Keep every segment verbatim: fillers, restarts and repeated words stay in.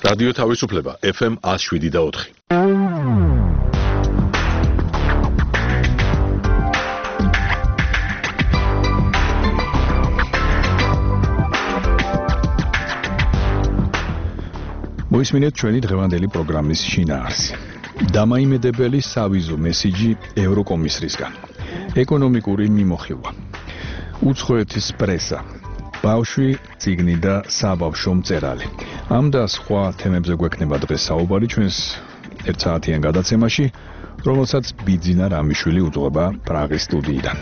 რადიო თავისუფლება ეფ ემ one oh seven და four. მოისმინეთ ჩვენი დღევანდელი პროგრამის შინაარსი. დამაიმედებელი სავიზო მესიჯი ევროკომისრისგან. ეკონომიკური მიმოხილვა. უცხოეთის პრესა. ბავშვი, წიგნი და საბავშვო მწერალი. ამ და სხვა თემებზე გვექნება დღეს საუბარი ჩვენს ერთსაათიან გადაცემაში, რომელსაც ბიძინა რამიშვილი უძღვება პრაღის სტუდიიდან.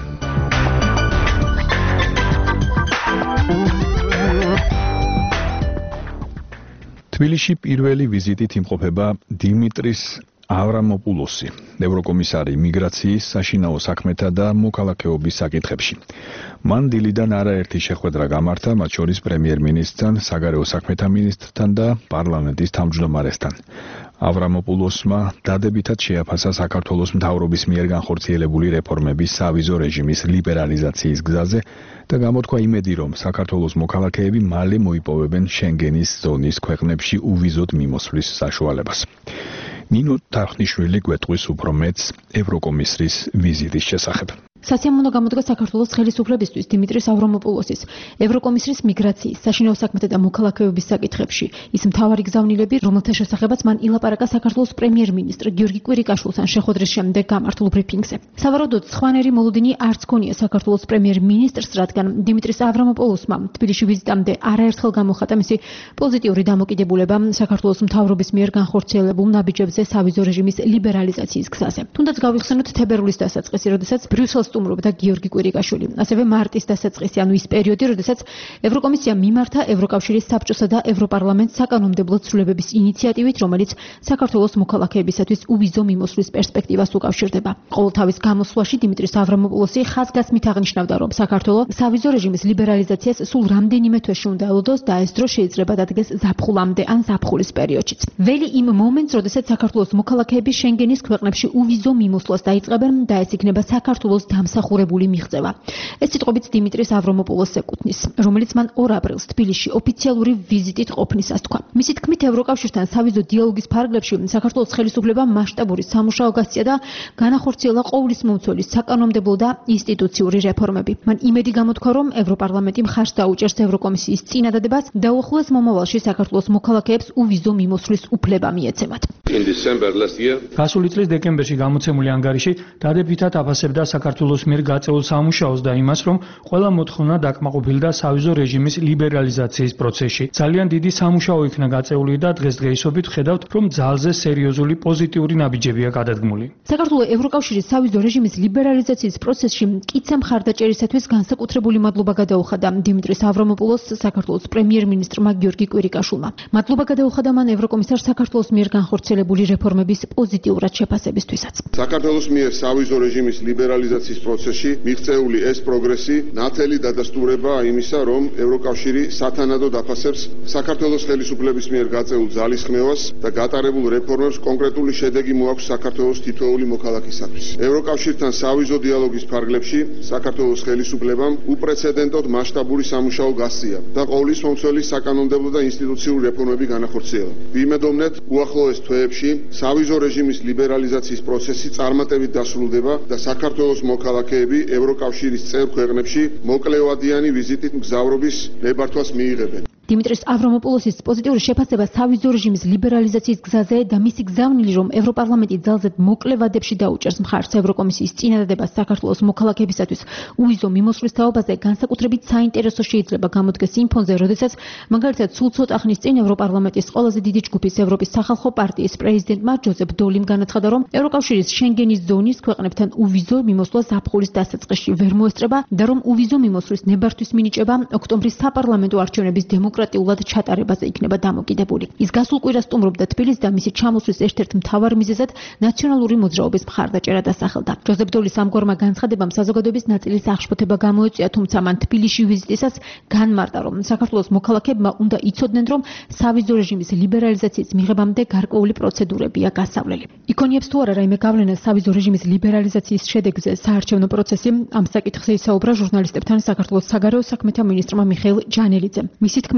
თბილისში პირველი ვიზიტით იმყოფება დიმიტრის ავრამოპულოსი, ევროკომისარი მიგრაციის, საშინაო საქმეთა და მოქალაქეობის საკითხებში. მან დილიდან არაერთი შეხვედრა გამართა, მათ შორის პრემიერ-მინისტრთან, საგარეო საქმეთა მინისტრთან და პარლამენტის თავმჯდომარესთან. ავრამოპულოსმა დადებითად შეაფასა საქართველოს მთავრობის მიერ განხორციელებული რეფორმების სავიზო რეჟიმის ლიბერალიზაციის გზაზე და გამოთქვა იმედი, რომ საქართველოს მოქალაქეები მალე მოიპოვებენ შენგენის ზონის ქვეყნებში უვიზოდ მიმოსვლის საშუალებას. ნინო თარხნიშვილი გვეტყვის უფრო მეტს ევროკომისრის ვიზიტის შესახებ. სასიამოვნო გამოდგა საქართველოს ხელისუფლებისთვის დიმიტრის ავრამოპულოსის ევროკომისრის მიგრაციის, საშინაო საქმეთა და მოქალაქეობის საკითხებში. ის მთავარი გზავნილები, რომელთა შესახებაც მან ილაპარაკა საქართველოს პრემიერ-მინისტრ გიორგი კვირიკაშვილთან შეხვედრის შემდეგ გამართულ ბრიფინგზე. სავარაუდოდ, სხვანაირი მოლოდინი არც ქონია საქართველოს პრემიერ-მინისტრს, რადგან დიმიტრის ავრამოპულოსმა თბილისში ვიზიტამდე არაერთხელ გამოხატა მისი პოზიტიური დამოკიდებულება საქართველოს მთავრობის მიერ განხორციელებულ ნაბიჯებზე სავიზო რეჟიმის ლიბერალიზაციის გზაზე. თუნდაც გავიხსენოთ თებერვლის დასაწყისი, როდესაც ბრიუსელს სტუმრობდა გიორგი კვირიკაშვილი. ასევე მარტის დასაწყისი, ანუ ის პერიოდი, როდესაც ევროკომისიამ მიმართა ევროკავშირის საბჭოსა და ევროპარლამენტს საკანონმდებლო ცვლილებების ინიციატივით, რომელიც საქართველოს მოქალაქეებისათვის უვიზო მიმოსვლის პერსპექტივას უკავშირდება. ყოველთავის გამოსვლაში დიმიტრის ავრამოპულოსი ხაზგასმით აღნიშნავდა, რომ საქართველო სავიზო რეჟიმის ლიბერალიზაციას სულ რამდენიმე თვეში უნდა ელოდოს და ეს დრო შეიძლება დადგეს ზაფხულამდე ან ზაფხულის პერიოდშიც. ველი იმ მომენტს, როდესაც საქართველოს მოქალაქეები შენგენის ქვეყნებში უვიზო მიმოსვლას დაიწყებენ და ეს იქნება საქართველოს დამსახურებული მიღწევა. ეს სიტყვებიც დიმიტრის ავრამოპულოსს ეკუთვნის, რომელიც მან ორ აპრილს თბილისში ოფიციალური ვიზიტით ყოფნისას თქვა. მისი თქმით, ევროკავშირთან სავიზო დიალოგის ფარგლებში საქართველოს ხელისუფლებამ მასშტაბური სამუშაო გასწია და განახორციელა ყოვლისმომცველი საკანონმდებლო და ინსტიტუციური რეფორმები. მან იმედი გამოთქვა, რომ ევროპარლამენტი მხარს დაუჭერს ევროკომისიის წინადადებას და უახლოეს მომავალში საქართველოს მოქალაქეებს უვიზო მიმოსვლის უფლება მიეცემათ. გასული წლის დეკემბერში გამოცემული ანგარიში დადებითად აფასებდა საქართველოს მიერ გაწეულ სამუშაოს და იმას, რომ ყველა მოთხოვნა დაკმაყოფილდა სავიზო რეჟიმის ლიბერალიზაციის პროცესში. ძალიან დიდი სამუშაო იქნა გაწეული და დღესდღეობით ხედავთ, რომ ძალზე სერიოზული პოზიტიური ნაბიჯებია გადადგმული. საქართველოს ევროკავშირის სავიზო რეჟიმის ლიბერალიზაციის პროცესში მტკიცე მხარდაჭერისათვის განსაკუთრებული მადლობა გადაუხადა დიმიტრის ავრამოპულოსს საქართველოს პრემიერ-მინისტრმა გიორგი კვირიკაშვილმა. მადლობა გადაუხადა მან ევროკომისარ საქართველოს მიერ განხორციელებული რეფორმების პოზიტიურად შეფასებისთვისაც. საქართველოს მიერ სავიზო რეჟიმის ლიბერალიზაციის პროცესში მიღწეული ეს პროგრესი ნათელი დადასტურება იმისა, რომ ევროკავშირი სათანადოდ აფასებს საქართველოს ხელისუფლების მიერ გაწეულ ძალისხმევას და გატარებულ რეფორმებს კონკრეტული შედეგი მოაქვს საქართველოს თითოეული მოქალაქისათვის. ევროკავშირთან სავიზო დიალოგის ფარგლებში საქართველოს ხელისუფლებამ უპრეცედენტოდ მასშტაბური სამუშაო გასწია და ყოვლისმომცველი საკანონმდებლო და ინსტიტუციური რეფორმები განახორციელა. ვიმედოვნეთ, უახლოეს თვეებში სავიზო რეჟიმის ლიბერალიზაციის პროცესი წარმატებით დასრულდება და საქართველოს მოქალაქეები ევროკავშირის წევრ ქვეყნებში მოკლევადიანი ვიზიტით მგზავრობის ნებართვას მიიღებენ. დიმიტრის ავრამოპულოსის პოზიტიური შეფასება სავიზო რეჟიმის ლიბერალიზაციის გზაზე და მისი გზავნილი, რომ ევროპარლამენტი ძალზედ მოკლე ვადებში დაუჭერს მხარს ევროკომისიის წინადადებას საქართველოს მოქალაქეებისათვის უვიზო მიმოსვლის თაობაზე, განსაკუთრებით საინტერესო შეიძლება გამოდგეს იმ ფონზე, როდესაც მაგალითად სულ ცოტა ხნის წინ ევროპარლამენტის ყველაზე დიდი ჯგუფის ევროპის სახალხო პარტიის პრეზიდენტმა ჯოზეფ დოლიმ განაცხადა, რომ ევროკავშირის შენგენის ზონის ქვეყნებთან უვიზო მიმოსვლა ზაფხულის დასაწყისში ვერ მოესწრება და რომ უვიზო მიმოსვლის ნებართვის მინიჭება ოქტომბრის საპარლამენტო არჩევნების დემოკრატიულად ჩატარებაზე იქნება დამოკიდებული. ის გასულ კვირას სტუმრობდა თბილისს და მისი ჩამოსვლის ერთ-ერთ მთავარ მიზეზად ნაციონალური მოძრაობის მხარდაჭერა დასახელდა. ჯოზეფ დოლის ამგვარმა განცხადებამ საზოგადოების ნაწილის აღშფოთება გამოეწვია, თუმცა მან თბილისში ვიზიტისას განმარტა, რომ საქართველოს მოქალაქეებმა უნდა იცოდნენ, რომ სავიზო რეჟიმის ლიბერალიზაციის მიღებამდე გარკვეული პროცედურებია გასავლელი. იქონიებს თუ არა რაიმე გავლენა სავიზო რეჟიმის ლიბერალიზაციის შედეგზე საარჩევნო პროცესი, ამ საკითხზე ისაუბრა ჟურნალისტებთან საქართველოს საგარეო საქმეთა მინისტრმა მიხეილ ჯანელიძემ. მისი თქმით,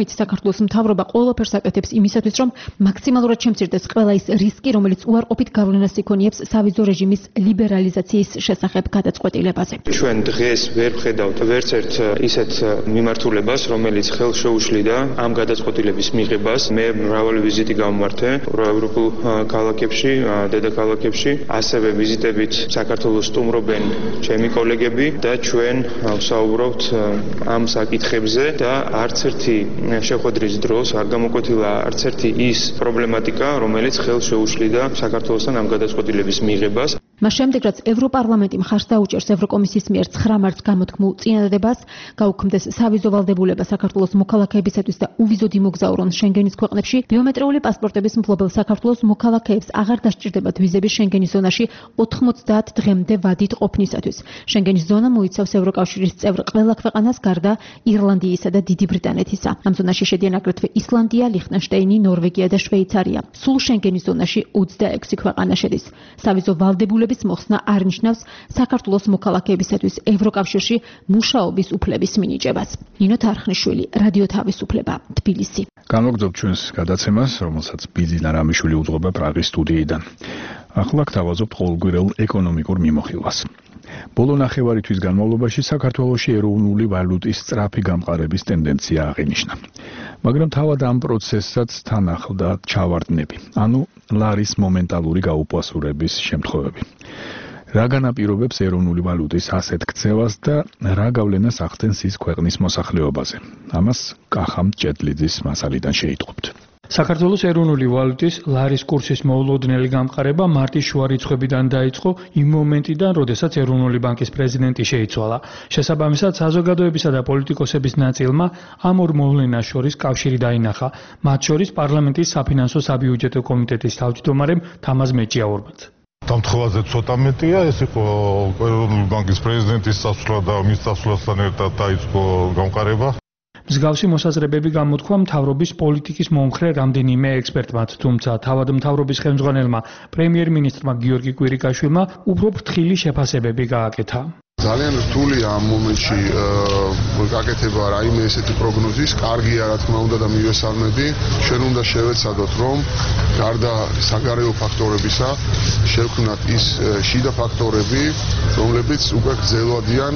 ამჟამადით საქართველოს მთავრობა ყველაფერს აკეთებს იმისათვის, რომ მაქსიმალურად შემცირდეს ყველა ის რისკი, რომელიც უარყოფით გავლენას იქონიებს სავიზო რეჟიმის ლიბერალიზაციის შესახებ გადაწყვეტილებაზე. ჩვენ დღეს ვერ ვხედავთ ვერც ერთ ისეთ მიმართულებას, რომელიც ხელს შეუშლიდა ამ გადაწყვეტილების მიღებას. მე მრავალი ვიზიტი გამმართე ევროპულ ქალაქებში, დედაქალაქებში, ასევე ვიზიტებით საქართველოს სტუმრობენ ჩემი კოლეგები და ჩვენ ვსაუბრობთ ამ საკითხებზე და არც ერთი შეხვედრის დროს არ გამოკვეთილა არც ერთი ის პრობლემატიკა, რომელიც ხელს შეუშლიდა საქართველოსთან ამ გადაწყვეტილების მიღებას. მას შემდეგ, რაც ევროპარლამენტი მხარს დაუჭერს ევროკომისიის მიერ ცხრა მარტს გამოთქმულ წინადადებას, გაუქმდეს სავიზო ვალდებულება საქართველოს მოქალაქეებისათვის და უვიზოდ იმოგზაურონ შენგენის ქვეყნებში, ბიომეტრიული პასპორტების მფლობელ საქართველოს მოქალაქეებს აღარ დასჭირდებათ ვიზები შენგენის ზონაში ოთხმოცდაათ დღემდე ვადით ყოფნისათვის. შენგენის ზონა მოიცავს ევროკავშირის წევრ ყველა ქვეყანას გარდა ირლანდიისა და დიდი ბრიტანეთისა. ამ ზონაში შედიან აგრეთვე ისლანდია, ლიხტენშტეინი, ნორვეგია და შვეიცარია. სულ შენგენის ზონაში ოცდაექვსი ქვეყანა შედის. სავიზო ვალდებულება მოხსნა არ ნიშნავს საქართველოს მოქალაქეებისათვის ევროკავშირში მუშაობის უფლების მინიჭებას. ნინო თარხნიშვილი, რადიო თავისუფლება, თბილისი. განვაგრძობ ჩვენს გადაცემას, რომელსაც ბიძინა რამიშვილი უძღვება პრაღის სტუდიიდან. ახლა გთავაზობთ ყოველგვირეულ ეკონომიკურ მიმოხილვას. ბოლო ნახევარი თვის განმავლობაში საქართველოში ეროვნული ვალუტის სწრაფი გამყარების ტენდენცია აღინიშნა. მაგრამ თავად ამ პროცესსაც თან ახლდა ჩავარდნები, ანუ ლარის მომენტალური გაუფასურების შემთხვევები. რა განაპირობებს ეროვნული ვალუტის ასეთ ქცევას და რა გავლენას ახდენს ის ქვეყნის მოსახლეობაზე? ამას კახამ ჭედლიძის მასალიდან შეიტყობთ. საქართველოს ეროვნული ვალუტის ლარის კურსის მოულოდნელი გამყარება მარტის შუა რიცხვებიდან დაიწყო იმ მომენტიდან, როდესაც ეროვნული ბანკის პრეზიდენტი შეიცვალა. შესაბამისად, საზოგადოებისა და პოლიტიკოსების ნაწილმა ამ ორ მოვლენას შორის კავშირი დაინახა, მათ შორის პარლამენტის საფინანსო საბიუჯეტო კომიტეტის თავმჯდომარემ თამაზ მეჭიაურმაც. დამთხოვაზე ცოტა მეტია, ეს იყო ეროვნული ბანკის პრეზიდენტის წასვლა და მის წასვლასთან ერთად დაიწყო გამყარება. მსგავსი მოსაზრებები გამოთქვა მთავრობის პოლიტიკის მომხრე რამდენიმე ექსპერტმაც, თუმცა თავად მთავრობის ხელმძღვანელმა პრემიერ-მინისტრმა გიორგი კვირიკაშვილმა უფრო ფრთხილი შეფასებები გააკეთა. ძალიან რთულია ამ მომენტში გაკეთება რაიმე ესეთი პროგნოზის, კარგია რა თქმა უნდა და მივესალმები. ჩვენ უნდა შევეცადოთ, რომ გარდა საგარეო ფაქტორებისა, შევქმნათ ის შიდა ფაქტორები, რომლებიც უკვე გრძელვადიან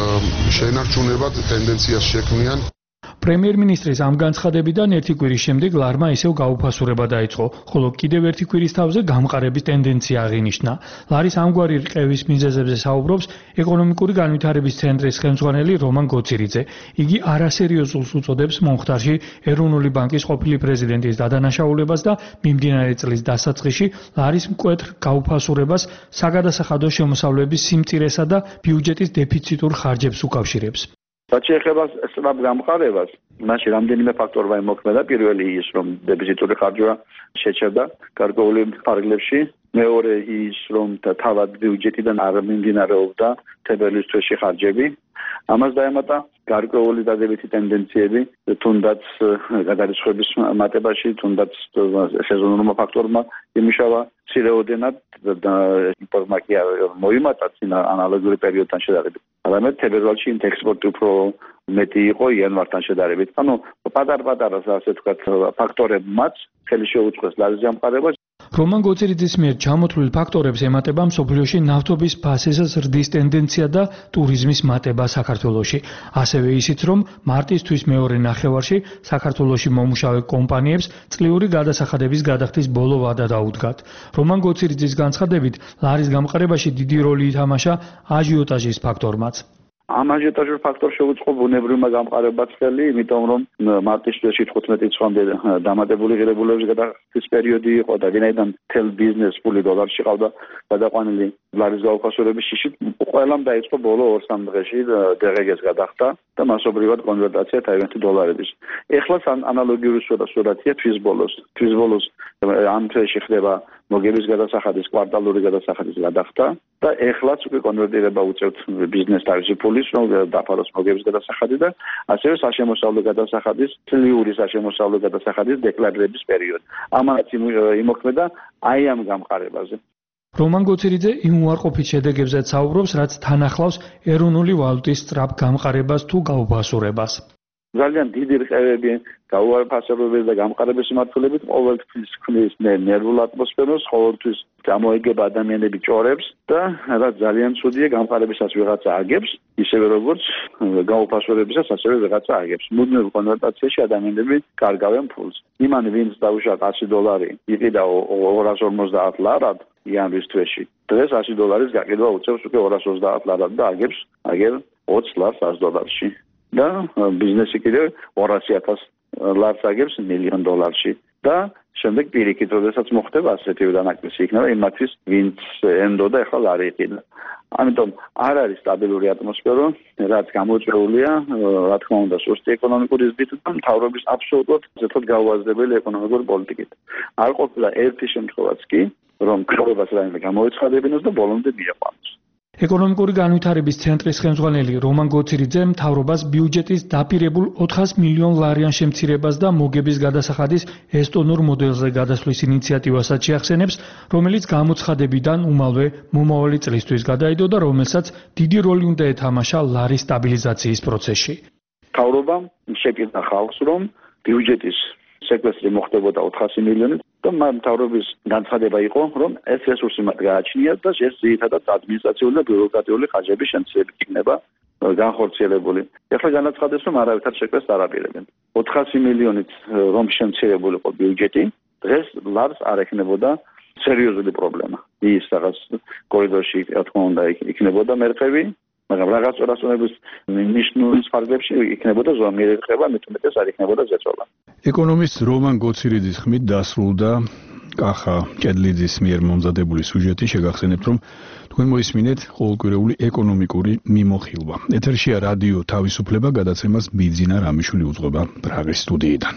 შენარჩუნებად ტენდენციას შექმნიან. პრემიერ-მინისტრის ამ განცხადებიდან ერთი კვირის შემდეგ ლარმა ისევ გაუფასურება დაიწყო, ხოლო კიდევ ერთი კვირის თავზე გამყარების ტენდენცია აღინიშნა. ლარის ამგვარი რყევის მიზეზებზე საუბრობს ეკონომიკური განვითარების ცენტრის ხელმძღვანელი რომან გოცირიძე. იგი არასერიოზულს უწოდებს მომხდარში ეროვნული ბანკის ყოფილი პრეზიდენტის დადანაშაულებას და მიმდინარე წლის დასაწყისში ლარის მკვეთრ გაუფასურებას საგადასახადო შემოსავლების სიმწირესა და ბიუჯეტის დეფიციტურ ხარჯებს უკავშირებს. რაც შეეხება სწრაფ გამყარებას, მაშინ რამდენიმე ფაქტორმა იმოქმედა. პირველი ის, რომ დეფიციტური ხარჯვა შეჩერდა გარკვეული ფარგლებში. მეორე ის, რომ თავად ბიუჯეტიდან არ მიმდინარეობდა თებერვლის თვეში ხარჯები. ამას დაემატა გარკვეული დადებითი ტენდენციები, თუნდაც გადარიცხვების მატებაში, თუნდაც სეზონურმა ფაქტორმა იმუშავა ცირეოდენად და იმპორტმაკი მოიმატა წინა ანალოგიური პერიოდთან შედარებით. არამედ თებერვალში ექსპორტი უფრო მეტი იყო იანვართან შედარებით. ანუ პატარ-პატარა ასე ვთქვათ ფაქტორებმაც ხელი შეუწყეს ლარის გამყარებას. რომან გოცირიძის მიერ ჩამოთვლილ ფაქტორებს ემატება მსოფლიოში ნავთობის ფასის ზრდის ტენდენცია და ტურიზმის მატება საქართველოში. ასევე ისიც, რომ მარტის თვის მეორე ნახევარში საქართველოში მომუშავე კომპანიებს წლიური გადასახადების გადახდის ბოლო ვადა დაუდგათ. რომან გოცირიძის განცხადებით, ლარის გამყარებაში დიდი როლი ითამაშა აჟიოტაჟის ფაქორმაც. ამ აჟიოტაჟურ ფაქტორს შეუწყო ბუნებრივმა გამყარებაც ხელი, იმიტომ რომ მარტის თვეში თხუთმეტი წლამდე დამატებული ღირებულების გადახდის პერიოდი იყო და ვინაიდან თელ ბიზნეს ფული დოლარში ყავდა გადაყვანილი ლარის გაუფასურების შიშით, ყველამ დაიწყო ბოლო ორ-სამ დღეში დღგ-ს გადახდა და მასობრივად კონვერტაცია თაილანდი დოლარების. ეხლაც ანალოგიური სურათია თვის ბოლოს. თვის ბოლოს ამ თვეში ხდება მოგების გადასახადის კვარტალური გადასახადის გადახდა და ეხლაც უკვე კონვერტირება უწევთ ბიზნეს თავისი ფულის, რომ დაფაროს მოგების გადასახადი და ასევე საშემოსავლო გადასახადის, წლიური საშემოსავლო გადასახადის დეკლარირების პერიოდი. ამანაც იმოქმედა აი ამ გამყარებაზე. რომან გოცირიძე იმ უარყოფით შედეგებზეც საუბრობს, რაც თან ახლავს ეროვნული ვალუტის სწრაფ გამყარებას თუ გაუფასურებას. ძალიან დიდი რყევები, გაუარესებულები და გამყარების მიმართულებით ყოველთვის ქმნის ნერვულ ატმოსფეროს, ყოველთვის გამოიგება ადამიანები ჭორებს და რაც ძალიან ცუდია, გამყარებისას ვიღაცა აგებს, ისევე როგორც გაუფასურებისას ასევე ვიღაცა აგებს. მუდმივ კონვერტაციაში ადამიანები კარგავენ ფულს. იმან ვინც დაუშვა ასი დოლარი, იყიდა ორას ორმოცდაათ ლარად იანვრის თვეში. დღეს ასი დოლარის გაკიდვა უწევს უკვე ორას ოცდაათ ლარად და აგებს აგერ ოცს ლარს ას დოლარში. და ბიზნესი კიდევ ორასი ათას ლარს აგებს მილიონ დოლარში და შემდეგ პირიქით, როდესაც მოხდება ასეთივე დანაკლისი იქნება იმათთვის, ვინც ენდოდა ახლა ლარი იყიდა. ამიტომ არ არის სტაბილური ატმოსფერო, რაც გამოწვეულია, რა თქმა უნდა, სუსტი ეკონომიკური ზრდით და მთავრობის აბსოლუტურად ზეთოთ გაუაზრებელი ეკონომიკური პოლიტიკით. არ ყოფილა ერთი შემთხვევაც კი, რომ ქრობას რაიმე გამოეცხადებინოს და ბოლომდე მიაყვანოს. ეკონომიკური განვითარების ცენტრის ხელმძღვანელი რომან გოცირიძე მთავრობას ბიუჯეტის დაპირებულ ოთხას მილიონ ლარიან შემცირებას და მოგების გადასახადის ესტონურ მოდელზე გადასვლის ინიციატივასაც შეახსენებს, რომელიც გამოცხადებიდან უმალვე მომავალი წლისთვის გადაიდო და რომელსაც დიდი როლი უნდა ეთამაშა ლარის სტაბილიზაციის პროცესში. მთავრობამ შეკითხა ხალხს, რომ ბიუჯეტის სეკვესტრი მოხდებოდა ოთხასი მილიონით და მთავრობის განცხადება იყო, რომ ეს რესურსი მათ გააჩნიათ და ეს ძირითადად ადმინისტრაციული და ბიუროკრატიული ხარჯების შემცირებით იქნება განხორციელებული. ეხლა განაცხადეს, რომ არავითარ შეკვეთს არ აპირებენ. ოთხასი მილიონით რომ შემცირებული იყო ბიუჯეტი, დღეს ლარს არ ექნებოდა სერიოზული პრობლემა. ის რაღაც კორიდორში, რა თქმა უნდა, იქნებოდა მერყევი, მაგრამ რაღაც ორასონების ნიშნულის ფარგლებში იქნებოდა ზომიერი რყევა, მით უმეტეს არ იქნებოდა ზეწოლა. ეკონომისტ რომან გოცირიძის ხმით დასრულდა კახა კედლიძის მიერ მომზადებული სიუჟეტი. შეგახსენებთ, რომ თქვენ მოისმინეთ ყოველკვირეული ეკონომიკური მიმოხილვა. ეთერშია რადიო თავისუფლება, გადაცემას ბიძინა რამიშვილი უძღვება პრაღის სტუდიიდან.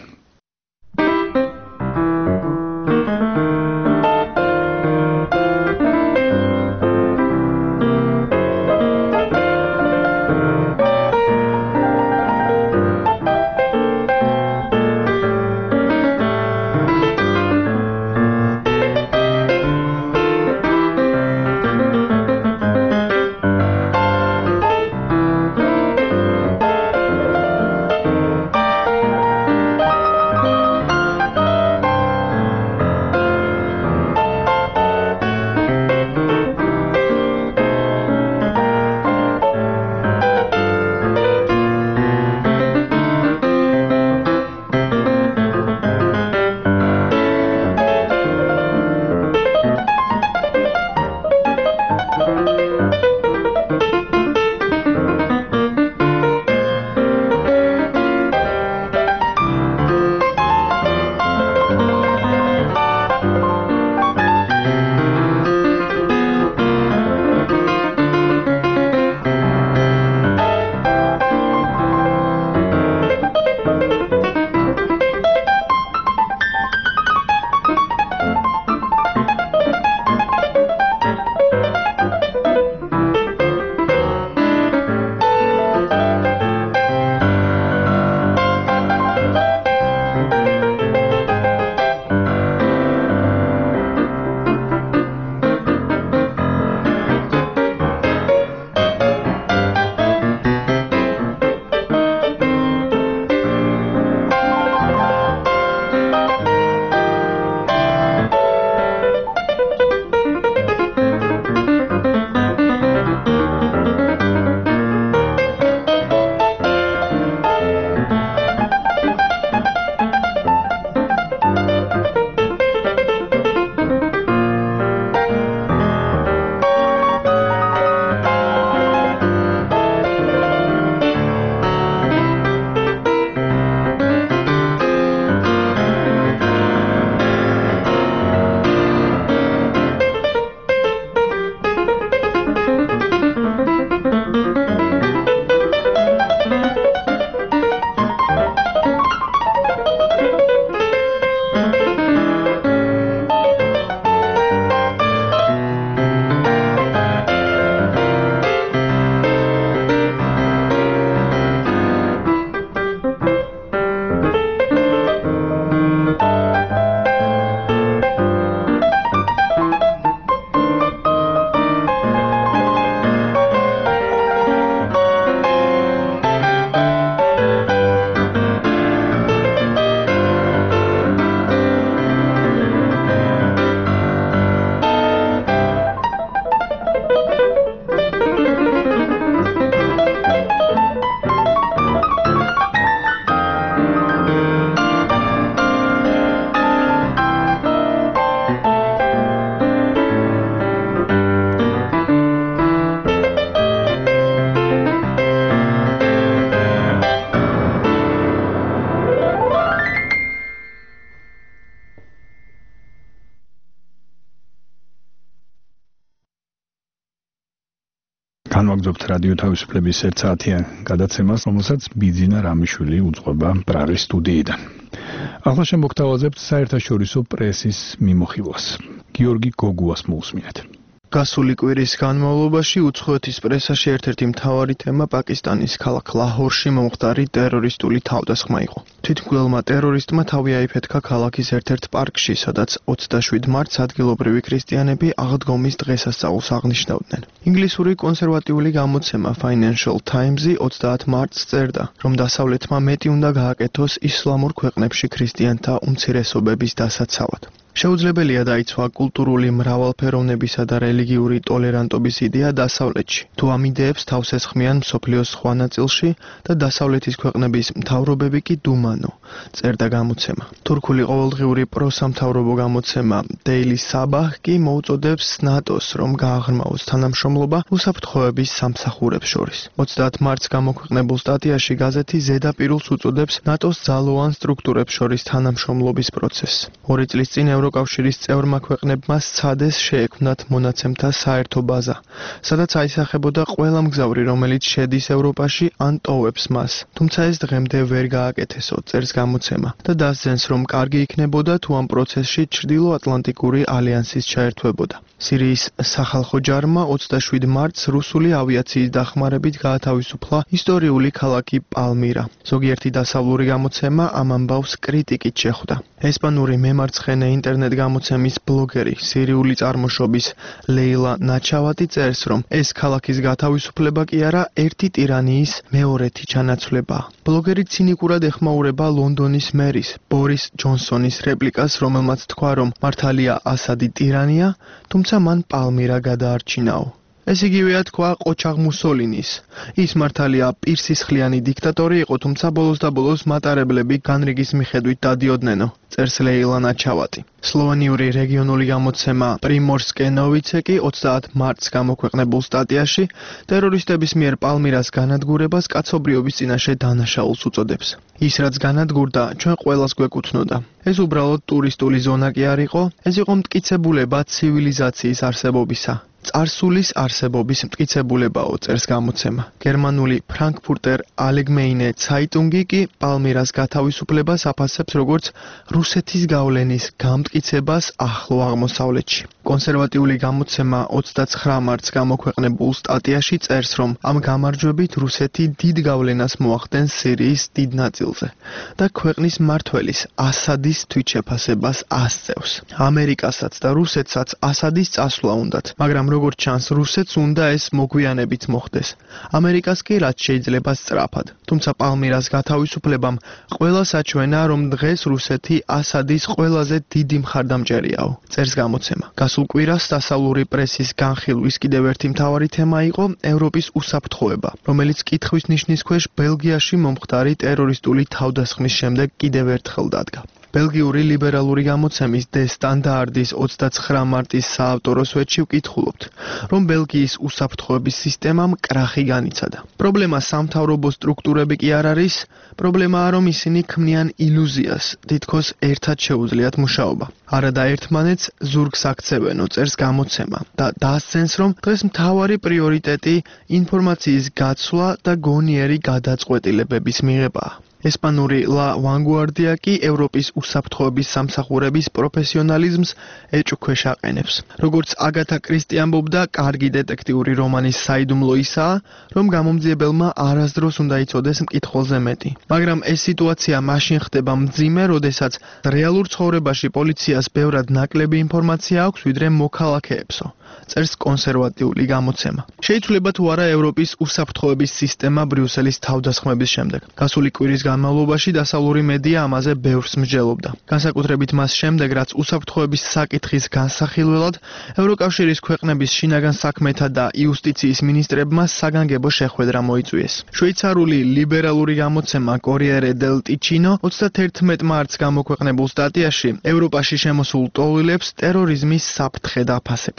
მოგზაურობთ რადიო თავისუფლების ერთ საათიან გადაცემას, რომელსაც ბიძინა რამიშვილი უძღვება პრაღის სტუდიიდან. ახლა შემოგთავაზებთ საერთაშორისო პრესის მიმოხილვას. გიორგი გოგუას მოусმინეთ. გასული კვირის განმავლობაში უცხოეთის პრესაში ერთ-ერთი მთავარი თემა პაკისტანის ქალაქ ლაჰორში მომხდარი ტერორისტული თავდასხმა იყო. თვითმკვლელმა ტერორისტმა თავი აიფეთქა ქალაქის ერთ-ერთ პარკში, სადაც ოცდაშვიდ მარტს ადგილობრივი ქრისტიანები აღდგომის დღესასწაულს აღნიშნავდნენ. ინგლისური კონსერვატიული გამოცემა Financial Times-ი ოცდაათ მარტს წერდა, რომ დასავლეთმა მეტი უნდა გააკეთოს ისლამურ ქვეყნებში ქრისტიანთა უმცირესობების დასაცავად. შეუძლებელია დაიცვა კულტურული მრავალფეროვნებისა და რელიგიური ტოლერანტობის იდეა დასავლეთში. თუ ამ იდეებს თავს ესხმიან მსოფლიოს სხვა ნაწილში და დასავლეთის ქვეყნების მთავრობები კი დუმანო, წერდა გამოცემა. თურქული ყოველდღიური პროსამთავრობო გამოცემა Daily Sabah კი მოუწოდებს ნატოს, რომ გააღრმაოს თანამშრომლობა უსაფრთხოების სამსახურებს შორის. ოცდაათ მარტს გამოქვეყნებულ სტატიაში გაზეთი ზედაპირულს უწოდებს ნატოს ძალოვან სტრუქტურებს შორის თანამშრომლობის პროცესს. ორი წლის წინ ევროკავშირის წევრმა ქვეყნებმა სცადეს შეექმნათ მონაცემთა საერთო ბაზა, სადაც აისახებოდა ყველა მგზავრი, რომელიც შედის ევროპაში ან ტოვებს მას. თუმცა ეს დღემდე ვერ გააკეთესო, წერს გამოცემა და დასძენს, რომ კარგი იქნებოდა თუ ამ პროცესში ჩრდილო-ატლანტიკური ალიანსის ჩაერთვებოდა. სირიის სახალხო ჯარმა ოცდაშვიდ მარტს რუსული ავიაციის დახმარებით გაათავისუფლა ისტორიული ქალაქი პალმირა. ზოგიერთი დასავლური გამოცემა ამ ამბავს კრიტიკით შეხვდა. ესპანური მემარცხენე ინტერნეტ გამოცემის ბლოგერი, სირიული წარმოშობის ლეილა ნაჩავატი წერს, რომ ეს ქალაქის გათავისუფლება კი არა, ერთი ტირანიის მეორეთი ჩანაცვლებაა. ბლოგერი ცინიკურად ეხმაურება ლონდონის მერის, ბორის ჯონსონის რეპლიკას, რომელმაც თქვა, რომ მართალია ასადი ტირანია, თუმცა მან პალმირა გადაარჩინაო. ეს იგივეა თქვა ყოჩაღ მუსოლინის. ის მართალია პირსისხლიანი დიქტატორი იყო, თუმცა ბოლოს და ბოლოს მატარებლები განრიგის მიხედვით დადიოდნენ, წერს ლეილა ნაჩავატი. სლოვენიური რეგიონული გამოცემა პრიმორსკე ნოვიცე კი ოცდაათ მარტს გამოქვეყნებულ სტატიაში ტერორისტების მიერ პალმირას განადგურებას კაცობრიობის წინაშე დანაშაულს უწოდებს. ის რაც განადგურდა, ჩვენ ყველას გვეკუთვნოდა. ეს უბრალოდ ტურისტული ზონა კი არ იყო, ეს იყო მტკიცებულება ცივილიზაციის არსებობისა. წარსულის არსებობის მტკიცებულებაო, წერს გამოცემა. გერმანული ფრანკფურტერ ალეგმეინე ცაიტუნგი კი პალმირას გათავისუფლებას აფასებს როგორც რუსეთის გავლენის გამტკიცებას ახლო აღმოსავლეთში. კონსერვატიული გამოცემა ოცდაცხრა მარტს გამოქვეყნებულ სტატიაში წერს, რომ ამ გამარჯვებით რუსეთი დიდ გავლენას მოახდენს სირიის დიდ ნაწილზე და ქვეყნის მმართველის ასადის თვითშეფასებას ასწევს. ამერიკასაც და რუსეთსაც ასადის წასვლა უნდათ, მაგრამ როგორც ჩანს, რუსეთს უნდა ეს მოგვიანებით მოხდეს. ამერიკას კი რაც შეიძლება სწრაფად. თუმცა პალმირას გათავისუფლებამ ყველა საჩვენა, რომ დღეს რუსეთი ასადის ყველაზე დიდი მხარდამჭერიაო, წერს გამოცემა. გასულ კვირას დასავლური პრესის განხილვის კიდევ ერთი მთავარი თემა იყო ევროპის უსაფრთხოება, რომელიც კითხვის ნიშნის ქვეშ ბელგიაში მომხდარი ტერორისტული თავდასხმის შემდეგ კიდევ ერთხელ დადგა. ბელგიური ლიბერალური გამოცემის დე სტანდარტის ოცდაცხრა მარტის საავტორო სვეტში ვკითხულობთ, რომ ბელგიის უსაფრთხოების სისტემამ კრახი განიცადა. პრობლემა სამთავრობო სტრუქტურები კი არ არის, პრობლემაა, რომ ისინი ქმნიან ილუზიას, თითქოს ერთად შეუძლიათ მუშაობა. არადა ერთმანეთს ზურგს აქცევენო, წერს გამოცემა და დასცენს, რომ დღეს მთავარი პრიორიტეტი ინფორმაციის გაცვლა და გონიერი გადაწყვეტილებების მიღებაა. ესპანური La Vanguardia კი ევროპის უსაფრთხოების სამსახურების პროფესიონალიზმს ეჭვქვეშ აყენებს. როგორც აგათა კრისტი ამბობდა, კარგი დეტექტიური რომანის საიდუმლო ისაა, რომ გამომძიებელმა არასდროს უნდა იცოდეს მკითხველზე მეტი. მაგრამ ეს სიტუაცია მაშინ ხდება მძიმე, როდესაც რეალურ ცხოვრებაში პოლიციას ბევრად ნაკლები ინფორმაცია აქვს, ვიდრე მოქალაქეებსო, წერს კონსერვატიული გამოცემა. შეიცვლება თუ არა ევროპის უსაფრთხოების სისტემა ბრიუსელის თავდასხმების შემდეგ. გასული კვირის განმავლობაში დასავლური მედია ამაზე ბევრს მსჯელობდა. განსაკუთრებით მას შემდეგ, რაც უსაფრთხოების საკითხის განსახილველად ევროკავშირის ქვეყნების შინაგან საქმეთა და იუსტიციის მინისტრებმა საგანგებო შეხვედრა მოიწვიეს. შვეიცარიული ლიბერალური გამოცემა Corriere del Ticino ოცდაათერთმეტ მარტს გამოქვეყნებულ სტატიაში ევროპაში შემოსულ ტოვილებს ტერორიზმის საფრთხე დაფასებს.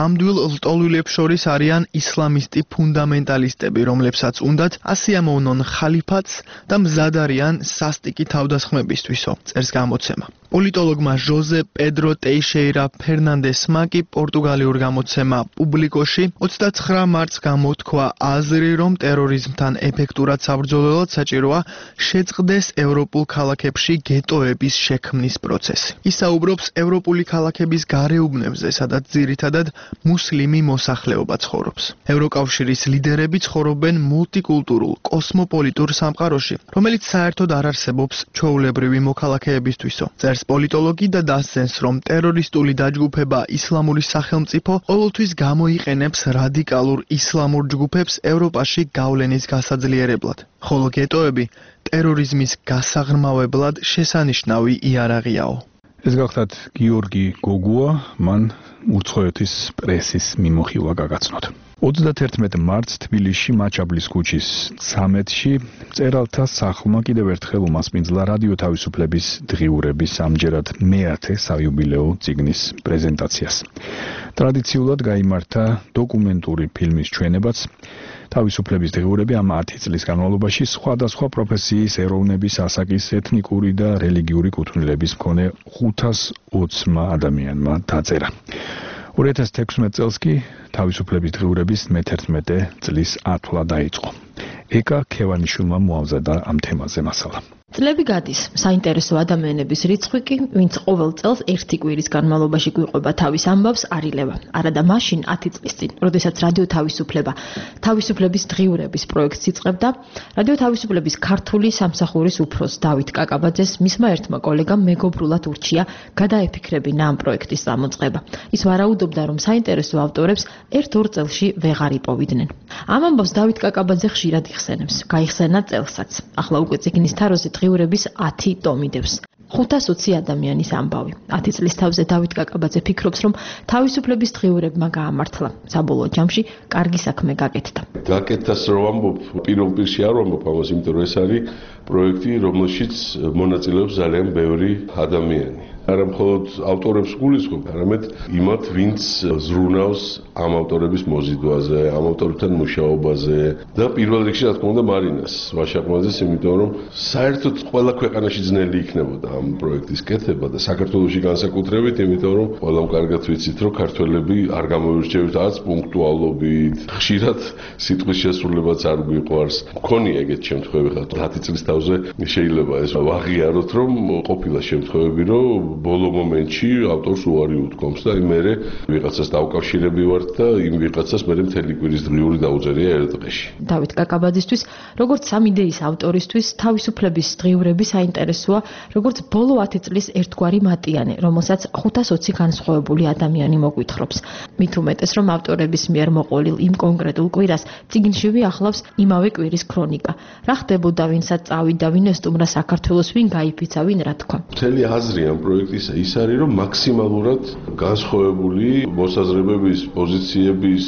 ნამდვილ ლტოლვილებს შორის არიან ისლამისტი ფუნდამენტალისტები, რომლებსაც უნდათ ასე ამოვნონ ხალიფატს და მზად არიან სასტიკი თავდასხმებისთვისო, წერს გამოცემა. პოლიტოლოგმა ჟოზე პედრო ტეიშეირა ფერნანდესმა კი პორტუგალიურ გამოცემა პუბლიკოში ოცდაცხრა მარტს გამოთქვა აზრი, რომ ტერორიზმთან ეფექტურად საბრძოლველად საჭიროა შეწყდეს ევროპულ ქალაქებში გეტოების შექმნის პროცესი. ის საუბრობს ევროპული ქალაქების გარეუბნებზე, სადაც ძირითადად მუსლიმი მოსახლეობა ცხოვრობს. ევროკავშირის ლიდერები ცხოვრობენ მულტიკულტურულ, კოსმოპოლიტურ სამყაროში, რომელიც საერთოდ არ არსებობს ჩვეულებრივი მოქალაქეებისთვისო. წერს პოლიტოლოგი და დასცენს, რომ ტერორისტული დაჯგუფება ისლამური სახელმწიფო ყოველთვის გამოიყენებს რადიკალურ ისლამურ ჯგუფებს ევროპაში გავლენის გასაძლიერებლად, ხოლო გეტოები ტერორიზმის გასაღრმავებლად შესანიშნავი იარაღიაო. ეს გახლავთ გიორგი გოგუა, მან უცხოეთის პრესის მიმოხილვა გაგაცნოთ. ოცდაათერთმეტ მარტს თბილისში მაჩაბლის ქუჩის ცამეტში მწერალთა სახლმა კიდევ ერთხელ უმასპინძლა რადიო თავისუფლების დღიურების ამჯერად მეათე საიუბილეო წიგნის პრეზენტაციას. ტრადიციულად გაიმართა დოკუმენტური ფილმის ჩვენებაც. თავისუფლების დღიურები ამ ათი წლის განმავლობაში სხვადასხვა პროფესიის, ეროვნების, ასაკის, ეთნიკური და რელიგიური კუთვნილების მქონე ხუთას ოცმა ადამიანმა დაწერა. ორი ათას თექვსმეტ წელს კი თავისუფლების დღიურების მეთერთმეტე წლის ათვლა დაიწყო. ეკა ქევანიშვილმა მოამზადა ამ თემაზე მასალა. წლები გადის, საინტერესო ადამიანების რიცხვი კი, ვინც ყოველ წელს ერთი კვირის განმავლობაში გვიყვება თავის ამბავს, არ ილევა. არადა მაშინ ათი წლის წინ, როდესაც რადიო თავისუფლება თავისუფლების დღიურების პროექტს იწყებდა, რადიო თავისუფლების ქართული სამსახურის უფროს დავით კაკაბაძეს მისმა ერთმა კოლეგამ მეგობრულად ურჩია გადაეფიქრებინა ამ პროექტის წამოწყება. ის ვარაუდობდა, რომ საინტერესო ავტორებს ერთ-ორ წელში ვეღარ იპოვიდნენ. ამ ამბავს დავით კაკაბაძე ხშირად იხსენებს, გაიხსენა წელსაც. ახლა უკვე წიგნის თაროზე დღიურების ათი ტომი დევს. ხუთას ოცი ადამიანის ამბავი. ათი წლის თავზე დავით კაკაბაძე ფიქრობს, რომ თავისუფლების დღიურებმა გაამართლა. საბოლოო ჯამში კარგი საქმე გაკეთდა. გაკეთდას რო ვამბობ, პირველ პირში არ ვამბობ ამას, იმიტომ რომ ეს არის პროექტი, რომელშიც მონაწილეობს ძალიან ბევრი ადამიანი. არა მხოლოდ ავტორებს გულისხმობ, არამედ იმათ, ვინც ზრუნავს ამ ავტორების მოზიდვაზე, ამ ავტორებთან მუშაობაზე და პირველ რიგში რა თქმა უნდა მარინას ვაშაყმაძეს, იმიტომ რომ საერთოდ ყველა ქვეყანაში ძნელი იქნებოდა ამ პროექტის კეთება და საქართველოში განსაკუთრებით, იმიტომ რომ ყველამ კარგად ვიცით, რომ ქართველები არ გამოირჩევით არც პუნქტუალობით, ხშირად სიტყვის შესრულებაც არ გვიყვარს. მქონია ეგეთ შემთხვევები, ხა ათი წლის თავზე შეიძლება ეს ვაღიაროთ, რომ ყოფილა შემთხვევები, რომ ბოლო მომენტში ავტორს უარი უთქვამს და მე ვიღაცას დავკავშირები ვართ და იმ ვიღაცას მე მთელი კვირის დღიური დაუწერია ერთ დღეში. დავით კაკაბაძისთვის, როგორც ამ იდეის ავტორისთვის, თავისუფლების დღიურები საინტერესოა, როგორც ბოლო ათი წლის ერთგვარი მატიანე, რომელსაც ხუთას ოცი განსხვავებული ადამიანი მოგვითხრობს. მით უმეტეს, რომ ავტორების მიერ მოყოლილ იმ კონკრეტულ კვირას წიგნშივე ახლავს იმავე კვირის ქრონიკა. რა ხდებოდა, ვინცაც წავიდა, ვინ ესტუმრა საქართველოს, ვინ გაიფიცა, ვინ რა თქვა. მთელი აზრი ამ პროექტის ის არის, რომ მაქსიმალურად განსხვავებული მოსაზრებების, პოზიციების,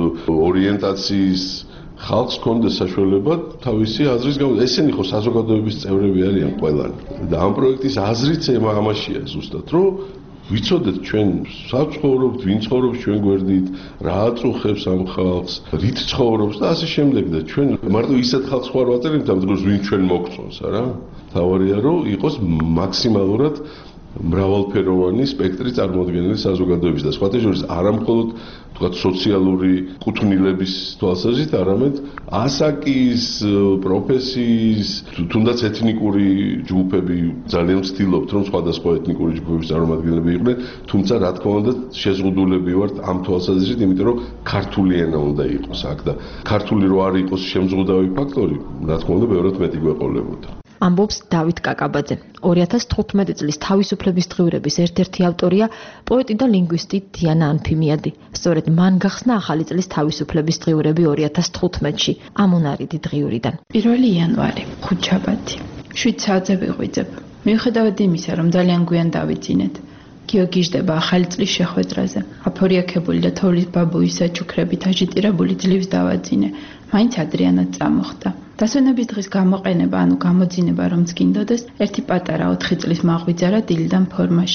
ორიენტაციის ხალხს კონდეს საშუალება თავისი აზრის გამო. ესენი ხო საზოგადოების წევრები არიან ყველანი. და ამ პროექტის აზრიც ამაშია ზუსტად, რომ ვიცოდეთ ჩვენ საცხოვრობთ, ვინ ცხოვრობს ჩვენ გვერდით, რა აწუხებს ამ ხალხს, რით ცხოვრობს და ასე შემდეგ და ჩვენ მარტო ისეთ ხალხს ხარ ვაწერებთ ამ დროს ვინ ჩვენ მოგწონს, არა? თავარია რომ იყოს მაქსიმალურად მრავალფეროვანი სპექტრი წარმოადგენელი საზოგადოების და სხვათა შორის არა მხოლოდ თქვათ სოციალური კუთვნილების თვალსაზრისით, არამედ ასაკის, პროფესიის, თუნდაც ეთნიკური ჯგუფები ძალიან ვცდილობთ, რომ სხვადასხვა ეთნიკური ჯგუფების წარმომადგენლები იყვნენ, თუმცა რა თქმა უნდა შეზღუდულები ვართ ამ თვალსაზრისით, იმიტომ რომ ქართული ენა უნდა იყოს აქ და ქართული რო არ იყოს შემზღუდავი ფაქტორი, რა თქმა უნდა ბევრად მეტი გვეყოლებოდა. ამბობს დავით კაკაბაძე. ორი ათას თხუთმეტი წლის თავისუფლების დღიურების ერთ-ერთი ავტორია პოეტი და ლინგვისტი დიანა ანფიმიადი. სწორედ მან გახსნა ახალი წლის თავისუფლების დღიურები ორი ათას თხუთმეტში ამონარიდი დღიურიდან. პირველი იანვარი, ხუთშაბათი. შვიდ საათზე ვიღვიძებ. მიუხედავად იმისა, რომ ძალიან გვიან დავიძინეთ. გიოგიჟდება ახალი წლის შეხვედრაზე. აფორიაქებული და თოვლის ბაბუის საჩუქრებით აჟიტირებული ძლივს დავაძინე. მაინც ადრიანად წამოხდა. დასვენების დღის გამოყენება, ანუ გამოძინება, რომც გინდოდეს, ერთი პატარა ოთხი წლის მაღვიძარა დილიდან ფორმაშია.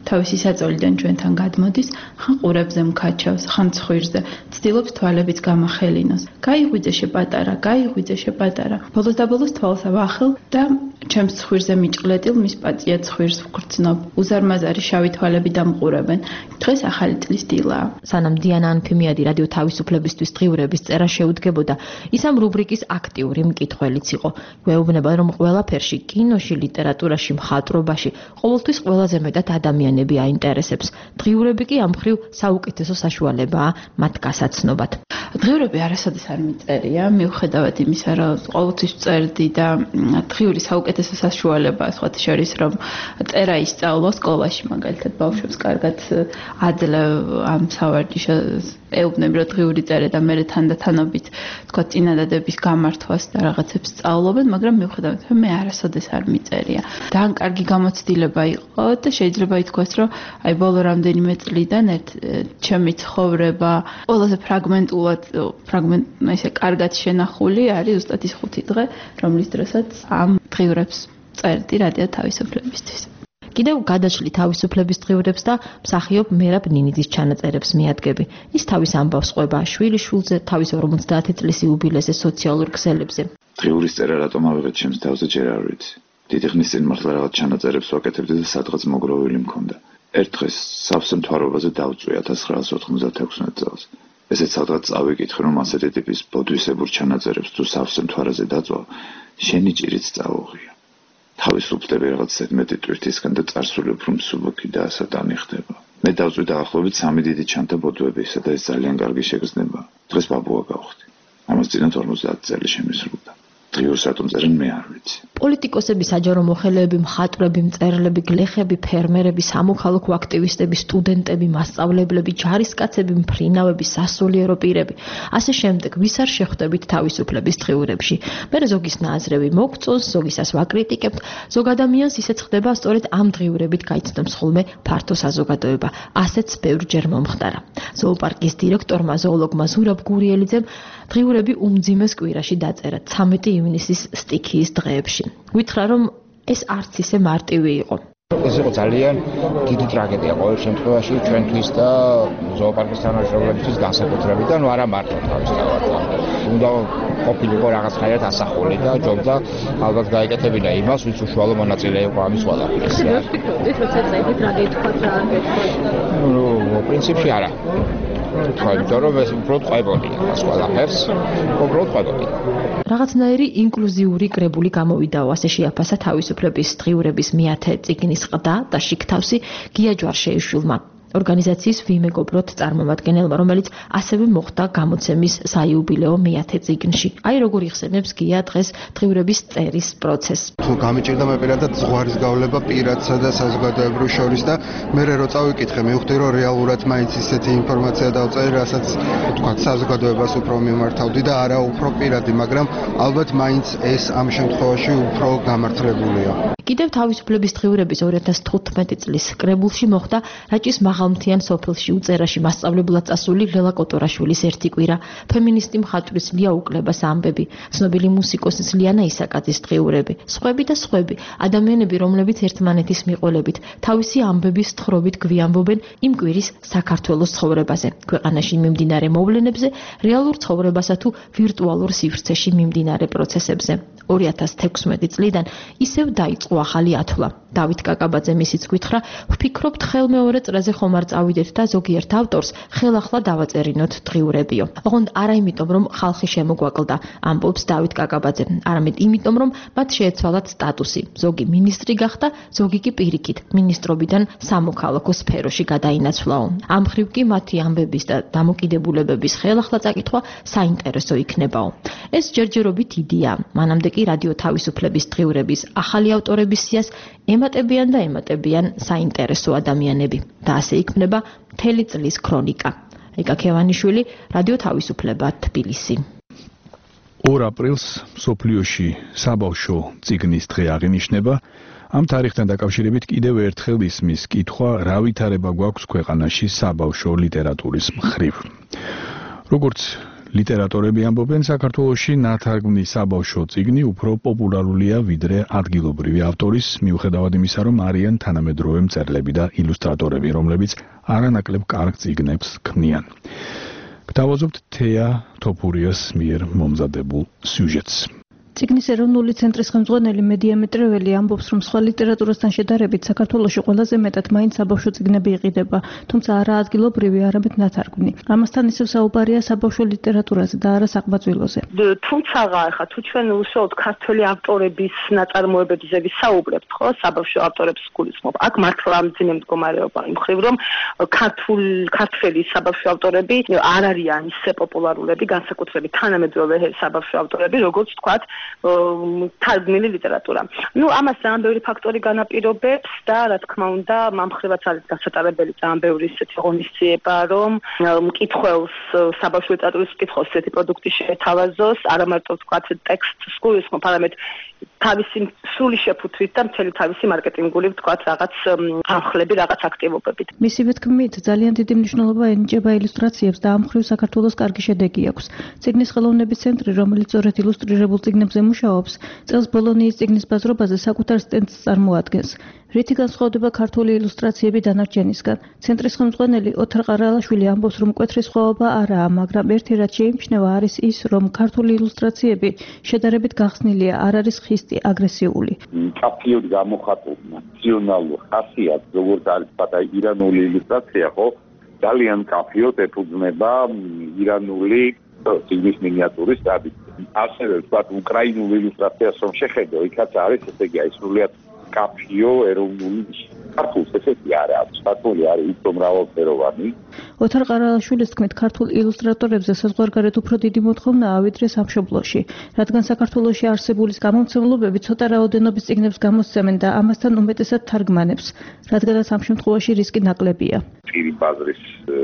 თავისი საწოლიდან ჩვენთან გადმოდის, ხან ყურებზე მქაჩავს, ხან ცხვირზე, ცდილობს თვალებიც გამახელინოს. გაიღვიძე შეპატარა, გაიღვიძე შეპატარა. ბოლოს და ბოლოს თვალს ავახელ და ჩემს ცხვირზე მიჭყლეტილ მის პატია ცხვირს ვგრძნობ. უზარმაზარი შავი თვალები დამყურებენ. დღეს ახალი წლის დილაა. სანამ დიანა ანფიმიადი რადიო თავისუფლებისთვის დღიურების წერა შეუდგებოდა, ის ამ რუბრიკის აქტიური მკითხველიც იყო. გვეუბნება, რომ ყველაფერში, კინოში, ლიტერატურაში, მხატვრობაში, ყოველთვის ყველაზე მეტად ადამიანები აინტერესებს. დღიურები კი ამ მხრივ საუკეთესო საშუალებაა მათ გასაცნობად. დღიურები არასოდეს არ მიწერია, მიუხედავად იმისა, რომ ყოველთვის წერდი და დღიური საუკეთესო საშუალებაა, სხვათა შორის, რომ წერა ისწავლო სკოლაში, მაგალითად, ბავშვებს კარგად აძლევ ამ სავარჯიშოს ეუბნები, რომ დღიური წერა და მე თანდათანობით, თქვა, წინადადების გამართვას და რაღაცებს სწავლობენ, მაგრამ მიუხედავად იმისა, მე არასოდეს არ მიწერია. ძალიან კარგი გამოცდილება იყო და შეიძლება ითქვას, რომ აი ბოლო რამდენიმე წლიდან ერთ ჩემი ცხოვრება ყველაზე ფრაგმენტულად, ფრაგმენტ, ისე კარგად შენახული არის ზუსტად ის ხუთი დღე, რომლის დროსაც ამ დღიურებს წერდი რადიო თავისუფლებისთვის. კიდევ გადაშლი თავისუფლების დღიურებს და მსახიობ მერაბ ნინიძის ჩანაწერებს მიადგები. ის თავის ამბავს ყვება შვილის შულზე, თავის ორმოცდაათი წლის იუბილეზე სოციალურ ქსელებზე. დღიურის წერა რატომ ავიღეთ ჩემს თავზე ჯერ არ ვიცი. დიდი ხნის წინ მართლა რაღაც ჩანაწერებს ვაკეთებდი და სადღაც მოგროვილი მქონდა. ერთ დღეს სავსე მთვარობაზე დავწვი ათას ცხრაას ოთხმოცდათექვსმეტ წელს. ესეც სადღაც წავიკითხე, რომ ასეთი ტიპის ბოდვისებურ ჩანაწერებს თუ სავსე მთვარაზე დაწვა, შენი ჭირიც წაუღია. თავისუფლდები რაღაც ზედმეტი ტვირთისგან და წარსული უფრო მსუბუქი და ასატანი ხდება. მე დავწვი დაახლოებით სამი დიდი ჩანთა ბოდვები, და ეს ძალიან კარგი შეგრძნება. დღეს ბაბუა გავხდი. ამას წინათ ორმოცდაათი წელი შემისრულდა. დღიურს რატომ წერენ მე არ ვიცი. პოლიტიკოსები, საჯარო მოხელეები, მხატვრები, მწერლები, გლეხები, ფერმერები, სამოქალაქო აქტივისტები, სტუდენტები, მასწავლებლები, ჯარისკაცები, მფრინავები, სასულიერო პირები. ასე შემდეგ, ვის არ შეხვდებით თავისუფლების დღიურებში. მე ზოგის ნაზრები მოგწონს, ზოგისას ვაკრიტიკებთ, ზოგ ადამიანს ისეც ხდება, სწორედ ამ დღიურებით გაიცნობს ხოლმე ფართო საზოგადოება. ასეც ბევრჯერ მომხდარა. ზოოპარკის დირექტორმა, ზოოლოგმა ზურაბ გურიელიძემ დღიურები უმძიმეს კვირაში დაწერა ცამეტი ივნისის სტიქიის დღეებში. გითხრა, რომ ეს არც ისე მარტივი იყო. ეს იყო ძალიან დიდი ტრაგედია ყოველ შემთხვევაში ჩვენთვის და ზოოპარკის თანამშრომლებისთვის განსაკუთრებით და ნუ არა მარტო თავისთავად. უნდა ყოფილიყო რაღაცნაირად ასახული და ჯობდა ალბათ გაეკეთებინა იმას, ვინც უშუალო მონაწილე იყო ამის ყველაფრის. ეს ვფიქრობთ, როცა წერდით რა გითქვათ რა არ გეთქვათ? ნუ პრინციპში არა. თქვა, იმიტომ რომ ეს უფრო ყვებოდი ამას ყველაფერს, უფრო ყვებოდი. რაღაცნაირი ინკლუზიური კრებული გამოვიდაო, ასე შეაფასა თავისუფლების დღიურების მეათე წიგნის ყდა და შიგთავსი გია ჯვარშეიშვილმა. ორგანიზაციის ვიმეგობროთ წარმომადგენელმა, რომელიც ასევე მოხდა გამოცემის საიუბილეო მეათე წიგნში. აი როგორ იხსენებს გია დღეს დღიურების წერის პროცესს. თუ გამიჭირდა მე პირადად ზღვარის გავლება პირადსა და საზოგადოებრივ შორის და მე რო წავიკითხე, მივხვდი რომ რეალურად მაინც ისეთი ინფორმაცია დავწერე, რასაც თქვა საზოგადოებას უფრო მიმართავდი და არა უფრო პირადი, მაგრამ ალბათ მაინც ეს ამ შემთხვევაში უფრო გამართლებულია. კიდევ თავისუფლების დღიურების ორი ათას თხუთმეტი წლის კრებულში მოხდა რაჭის მაღალმთიან სოფელში უწერაში მასწავლებლად წასული ლელა კოტორაშვილის ერთი კვირა, ფემინისტი მხატვრის ლია უკლებას ამბები, ცნობილი მუსიკოსის ლიანა ისაკაძის დღიურები, სხვები და სხვები, ადამიანები, რომლებიც ერთმანეთის მიყოლებით, თავისი ამბების თხრობით გვიამბობენ იმ კვირის საქართველოს ცხოვრებაზე, ქვეყანაში მიმდინარე მოვლენებზე, რეალურ ცხოვრებასა თუ ვირტუალურ სივრცეში მიმდინარე პროცესებზე. ორი ათას თექვსმეტი წლიდან ისევ დაიწყო ახალი ათვლა. დავით კაკაბაძემ ისიც გითხრა, ვფიქრობთ ხელმეორე წრეზე ხომ არ წავიდეთ და ზოგიერთ ავტორს ხელახლა დავაწერინოთ დღიურებიო. ოღონდ არა იმიტომ, რომ ხალხი შემოგვაკლდა, ამბობს დავით კაკაბაძე, არამედ იმიტომ, რომ მათ შეეცვალათ სტატუსი. ზოგი მინისტრი გახდა, ზოგი კი პირიქით მინისტრობიდან სამოქალაქო სფეროში გადაინაცვლაო. ამ მხრივ კი მათი ამბების და დამოკიდებულებების ხელახლა წაკითხვა საინტერესო იქნებაო. ეს ჯერჯერობით იდეა, მანამდე კი რადიო თავისუფლების დღიურების ახალი ავტორების სიას ემატებიან და ემატებიან საინტერესო ადამიანები და ასე იქმნება მთელი წლის ქრონიკა. ეკა ქევანიშვილი, რადიო თავისუფლება, თბილისი. ორ აპრილს მსოფლიოში საბავშვო წიგნის დღე აღინიშნება. ამ თარიღთან დაკავშირებით კიდევ ერთხელ ისმის კითხვა, რა ვითარება გვაქვს ქვეყანაში საბავშვო ლიტერატურის მხრივ. როგორც ლიტერატორები ამბობენ, საქართველოში ნათარგმნი საბავშვო წიგნი უფრო პოპულარულია ვიდრე ადგილობრივი ავტორის, მიუხედავად იმისა, რომ არიან თანამედროვე მწერლები და ილუსტრატორები, რომლებიც არანაკლებ კარგ წიგნებს ქმნიან. გთავაზობთ თეა თოფურიას მიერ მომზადებულ სიუჟეტს. წიგნის ეროვნული ცენტრის ხელმძღვანელი მედიამეტრეველი ამბობს, რომ სხვა ლიტერატურასთან შედარებით საქართველოში ყველაზე მეტად მაინც საბავშვო წიგნები იყიდება, თუმცა არა ადგილობრივი, არამედ ნათარგმნი. ამასთან ისევ საუბარია საბავშვო ლიტერატურაზე და არა საყბაწვილოზე. თუმცა ახლა თუ ჩვენ უშუალოდ ქართველი ავტორების ნაწარმოებებზე ვისაუბრებთ, ხო, საბავშვო ავტორებს გულისხმობ. აქ მართლა ამძიმე მდგომარეობა იმ ხრივ, რომ ქართულ ქართველი საბავშვო ავტორები არ არიან ისე პოპულარულები, განსაკუთრებით თანამედროვე საბავშვო ავტორები, როგორც თქვათ თარგმნილი ლიტერატურა. ნუ ამას ძალიან ბევრი ფაქტორი განაპირობებს და რა თქმა უნდა, მამხრივაც არის გასატარებელი ძალიან ბევრი ისეთი ღონისძიება, რომ მკითხველს საბავშვო ლიტერატურის მკითხველს ესეთი პროდუქტი შეეთავაზოს, არა მარტო თქვათ ტექსტს გულისხმობ, არამედ თავისი სრული შეფუთვით და მთელი თავისი მარკეტინგული თქვათ რაღაც თანხლები, რაღაც აქტივობებით. მისივე თქმით, ძალიან დიდი მნიშვნელობა ენიჭება ილუსტრაციებს და ამ მხრივ საქართველოს კარგი შედეგი აქვს. წიგნის ხელოვნების ცენტრი, რომელიც სწორედ ილუსტრირებულ წიგნებზე მუშაობს, წელს ბოლონიის წიგნის ბაზრობაზე საკუთარ სტენდს წარმოადგენს. რითი განსხვავდება ქართული ილუსტრაციები დანარჩენისგან? ცენტრის ხელმძღვანელი ოთარ ყარალაშვილი ამბობს, რომ მკვეთრი სხვაობა არაა, მაგრამ ერთი რაც შეიმჩნევა არის ის, რომ ქართული ილუსტრაციები შედარებით გახსნილია, არ არის ხისტი, აგრესიული. კაფიოდ გამოხატულ ნაციონალურ ხასიათს, როგორც არის პატა ირანული ილუსტრაცია, ხო, ძალიან კაფიოდ ეფუძნება ირანული წიგნის მინიატურის ტრადიციას. ასევე ვთქვათ, უკრაინულ ილუსტრაციას რომ შეხედო, იქაც არის ესე იგი აი სრულიად კაფიო ეროვნული ქართულს ესეთი არა აქვს. ქართული არის უფრო მრავალფეროვანი. ოთარ ყარალაშვილის თქმით, ქართულ ილუსტრატორებზე საზღვარგარეთ უფრო დიდი მოთხოვნაა ვიდრე სამშობლოში, რადგან საქართველოში არსებული გამომცემლობები ცოტა რაოდენობის წიგნებს გამოსცემენ და ამასთან უმეტესად თარგმანებს, რადგანაც ამ შემთხვევაში რისკი ნაკლებია. პირი ბაზრის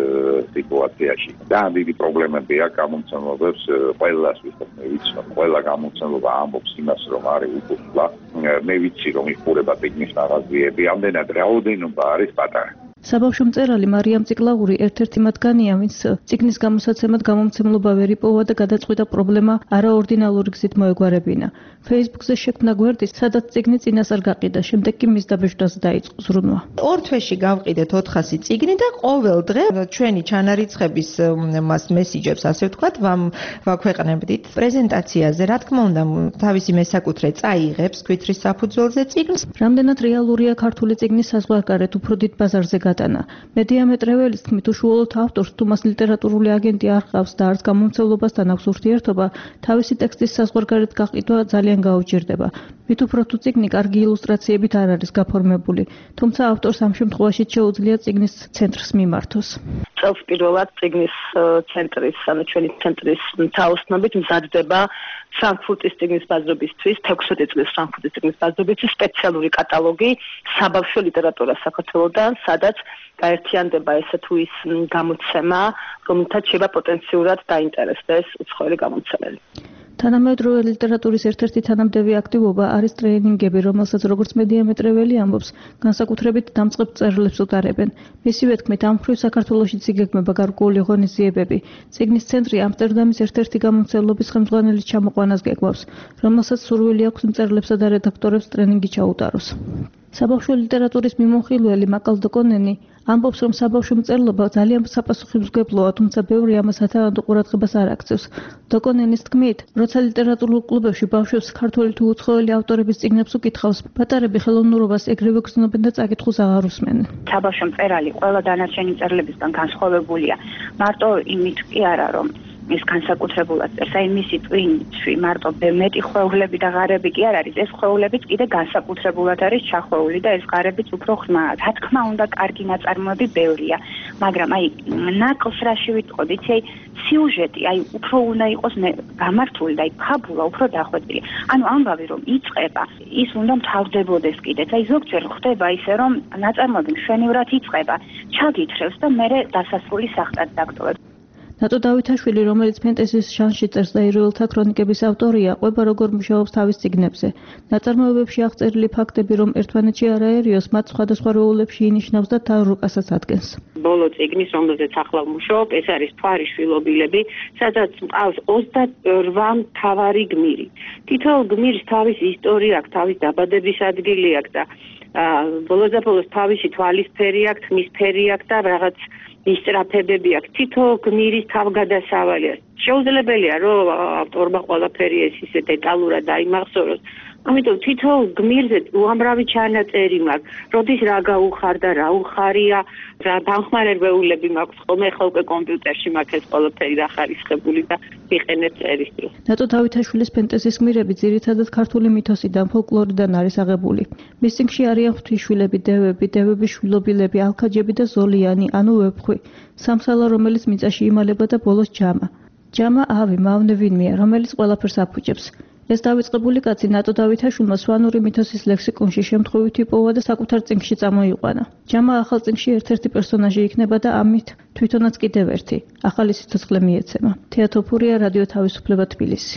სიტუაციაში ძალიან დიდი პრობლემებია გამომცემლობებს ყველას ვისაც მე ვიცი, რომ ყველა გამომცემლობა ამბობს იმას, რომ არის უკუსლა. მე ვიცი, რომ იხურება წიგნის მაღაზიები, ამდენად რაოდენობა არის პატარა. საბავშვო მწერალი მარიამ ციკლაური ერთ-ერთი მათგანია, ვინც წიგნის გამოსაცემად გამომცემლობა ვერ იპოვა და გადაწყვიტა პრობლემა არაორდინალური გზით მოეგვარებინა. Facebook-ზე შექმნა გვერდი, სადაც წიგნი წინასწარ გაყიდა, შემდეგ კი მის დაბეჭდაზე დაიწყო ზრუნვა. ორ თვეში გავყიდეთ ოთხასი წიგნი და ყოველ დღე ჩვენი ჩანარიცხების მას მესიჯებს, ასე ვთქვათ, ვაქვეყნებდით პრეზენტაციაზე, რა თქმა უნდა, თავისი მესაკუთრე წაიღებს ქვითრის საფუძველზე წიგნს. რამდენად რეალურია ქართული წიგნის საზღვარგარეთ უფრო დიდ ბაზარზე გატანა. მედიამეტრეველის თქმით, უშუალოდ ავტორს თუ მას ლიტერატურული აგენტი არ ყავს და არც გამომცემლობასთან აქვს ურთიერთობა, თავისი ტექსტის საზღვარგარეთ გაყიდვა ძალიან გაუჭირდება. მით უფრო თუ წიგნი კარგი ილუსტრაციებით არ არის გაფორმებული, თუმცა ავტორს ამ შემთხვევაში შეუძლია წიგნის ცენტრს მიმართოს. წელს პირველად წიგნის ცენტრის, ანუ ჩვენი ცენტრის თაოსნობით მზადდება ფრანკფურტის წიგნის ბაზრობისთვის, თექვსმეტი წლის ფრანკფურტის წიგნის ბაზრობისთვის სპეციალური კატალოგი საბავშვო ლიტერატურას საქართველოდან, სადაც გაერთიანდება ესე თუ ის გამოცემა, რომელთაც შეიძლება პოტენციურად დაინტერესდეს უცხოელი გამომცემელი. თანამედროვე ლიტერატურის ერთ-ერთი თანამდები აქტივობა არის ტრეინინგები, რომელსაც როგორც მედიამეტრეველი ამბობს, განსაკუთრებით დამწყებ მწერლებს უტარებენ. მისივე თქმით, ამ მხრივ საქართველოშიც იგეგმება გარკვეული ღონისძიებები. წიგნის ცენტრი ამსტერდამის ერთ-ერთი გამომცემლობის ხელმძღვანელის ჩამოყვანას გეგმავს, რომელსაც სურვილი აქვს მწერლებსა და რედაქტორებს ტრეინინგი ჩაუტაროს. საბავშვო ლიტერატურის მიმოხილველი მაკალ დოკონენი ამბობს, რომ საბავშვო მწერლობა ძალიან საპასუხისმგებლოა, თუმცა ბევრი ამას ათანადო ყურადღებას არ აქცევს. დოკონენის თქმით, როცა ლიტერატურულ კლუბებში ბავშვებს ქართველი თუ უცხოელი ავტორების წიგნებს უკითხავს, პატარები ხელოვნურობას ეგრევე გრძნობენ და წაკითხულს აღარ უსმენენ. საბავშვო მწერალი ყველა დანარჩენი მწერლებისგან განსხვავებულია. მარტო იმით კი არა, რომ ის განსაკუთრებულად წერს, აი მისი ტვინში მარტო მეტი ხვეულები და ღარები კი არ არის, ეს ხვეულებიც კიდე განსაკუთრებულად არის ჩახვეული და ეს ღარებიც უფრო ღრმაა. რა თქმა უნდა, კარგი ნაწარმოები ბევრია, მაგრამ აი ნაკლს რაში ვიტყოდი, იცი, აი სიუჟეტი, აი უფრო უნდა იყოს გამართული და აი ფაბულა უფრო დახვეწილი. ანუ ამბავი რომ იწყება, ის უნდა მთავრდებოდეს კიდეც. აი ზოგჯერ ხდება ისე, რომ ნაწარმოები მშვენივრად იწყება, ჩაგითხრევს და მერე დასასრული სახტად დაგტოვებს. ნატო დავითაშვილი, რომელიც ფენტეზის ჟანრში წერს და იროელთა ქრონიკების ავტორია, ყვება როგორ მუშაობს თავის წიგნებზე. ნაწარმოებებში აღწერილი ფაქტები, რომ ერთმანეთში არაერიოს, მათ სხვადასხვა როლებში ინიშნავს და თან რუკასაც ადგენს. ბოლო წიგნის, რომელზეც ახლა ვმუშაობ, ეს არის მთვარის შვილობილები, სადაც მყავს ოცდაორ მთავარი გმირი. თითოეულ გმირს თავისი ისტორია აქვს, თავის დაბადების ადგილი აქვს და ბოლოს და ბოლოს თავისი თვალისფერი აქვს, თმისფერი აქვს და რაღაც ისტრაფებები აქვს. თითოეულ გმირის თავგადასავალია. შეუძლებელია, რომ ავტორმა ყველაფერი ეს ისე დეტალურად დაიმახსოვროს. ამიტომ თითოეულ გმირზე უამრავი ჩანაწერი მაქვს. როდის რა გაუხარდა, რა უხარია, რა დამხმარებელები მაქვს, ხოლმე ხო უკვე კომპიუტერში მაქვს ეს ყველაფერი დახარისხებული და ვიყენებ წერის დროს. ნატო დავითაშვილის ფენტეზის გმირები ძირითადად ქართული მითოსიდან, ფოლკლორიდან არის აღებული. მის წიგნში არიან ღვთისმშვილები, დევები, დევების შვილობილები, ალქაჯები და ზოლიანი, ანუ ვეფხვი. სამსალა, რომელიც მიწაში იმალება და ბოლოს ჯამა. ჯამა ავი, მავნე ვინმეა, რომელიც ყველაფერს აფუჭებს. ეს დავიწყებული კაცი ნატო დავითაშვილმა სვანური მითოსის ლექსიკონში შემთხვევითი პოვა და საკუთარ წიგნში წამოიყვანა. ჯამა ახალ წიგნში ერთ-ერთი პერსონაჟი იქნება და ამით თვითონაც კიდევ ერთი ახალი სიცოცხლე მიეცემა. თეატოფურია, რადიო თავისუფლება, თბილისი.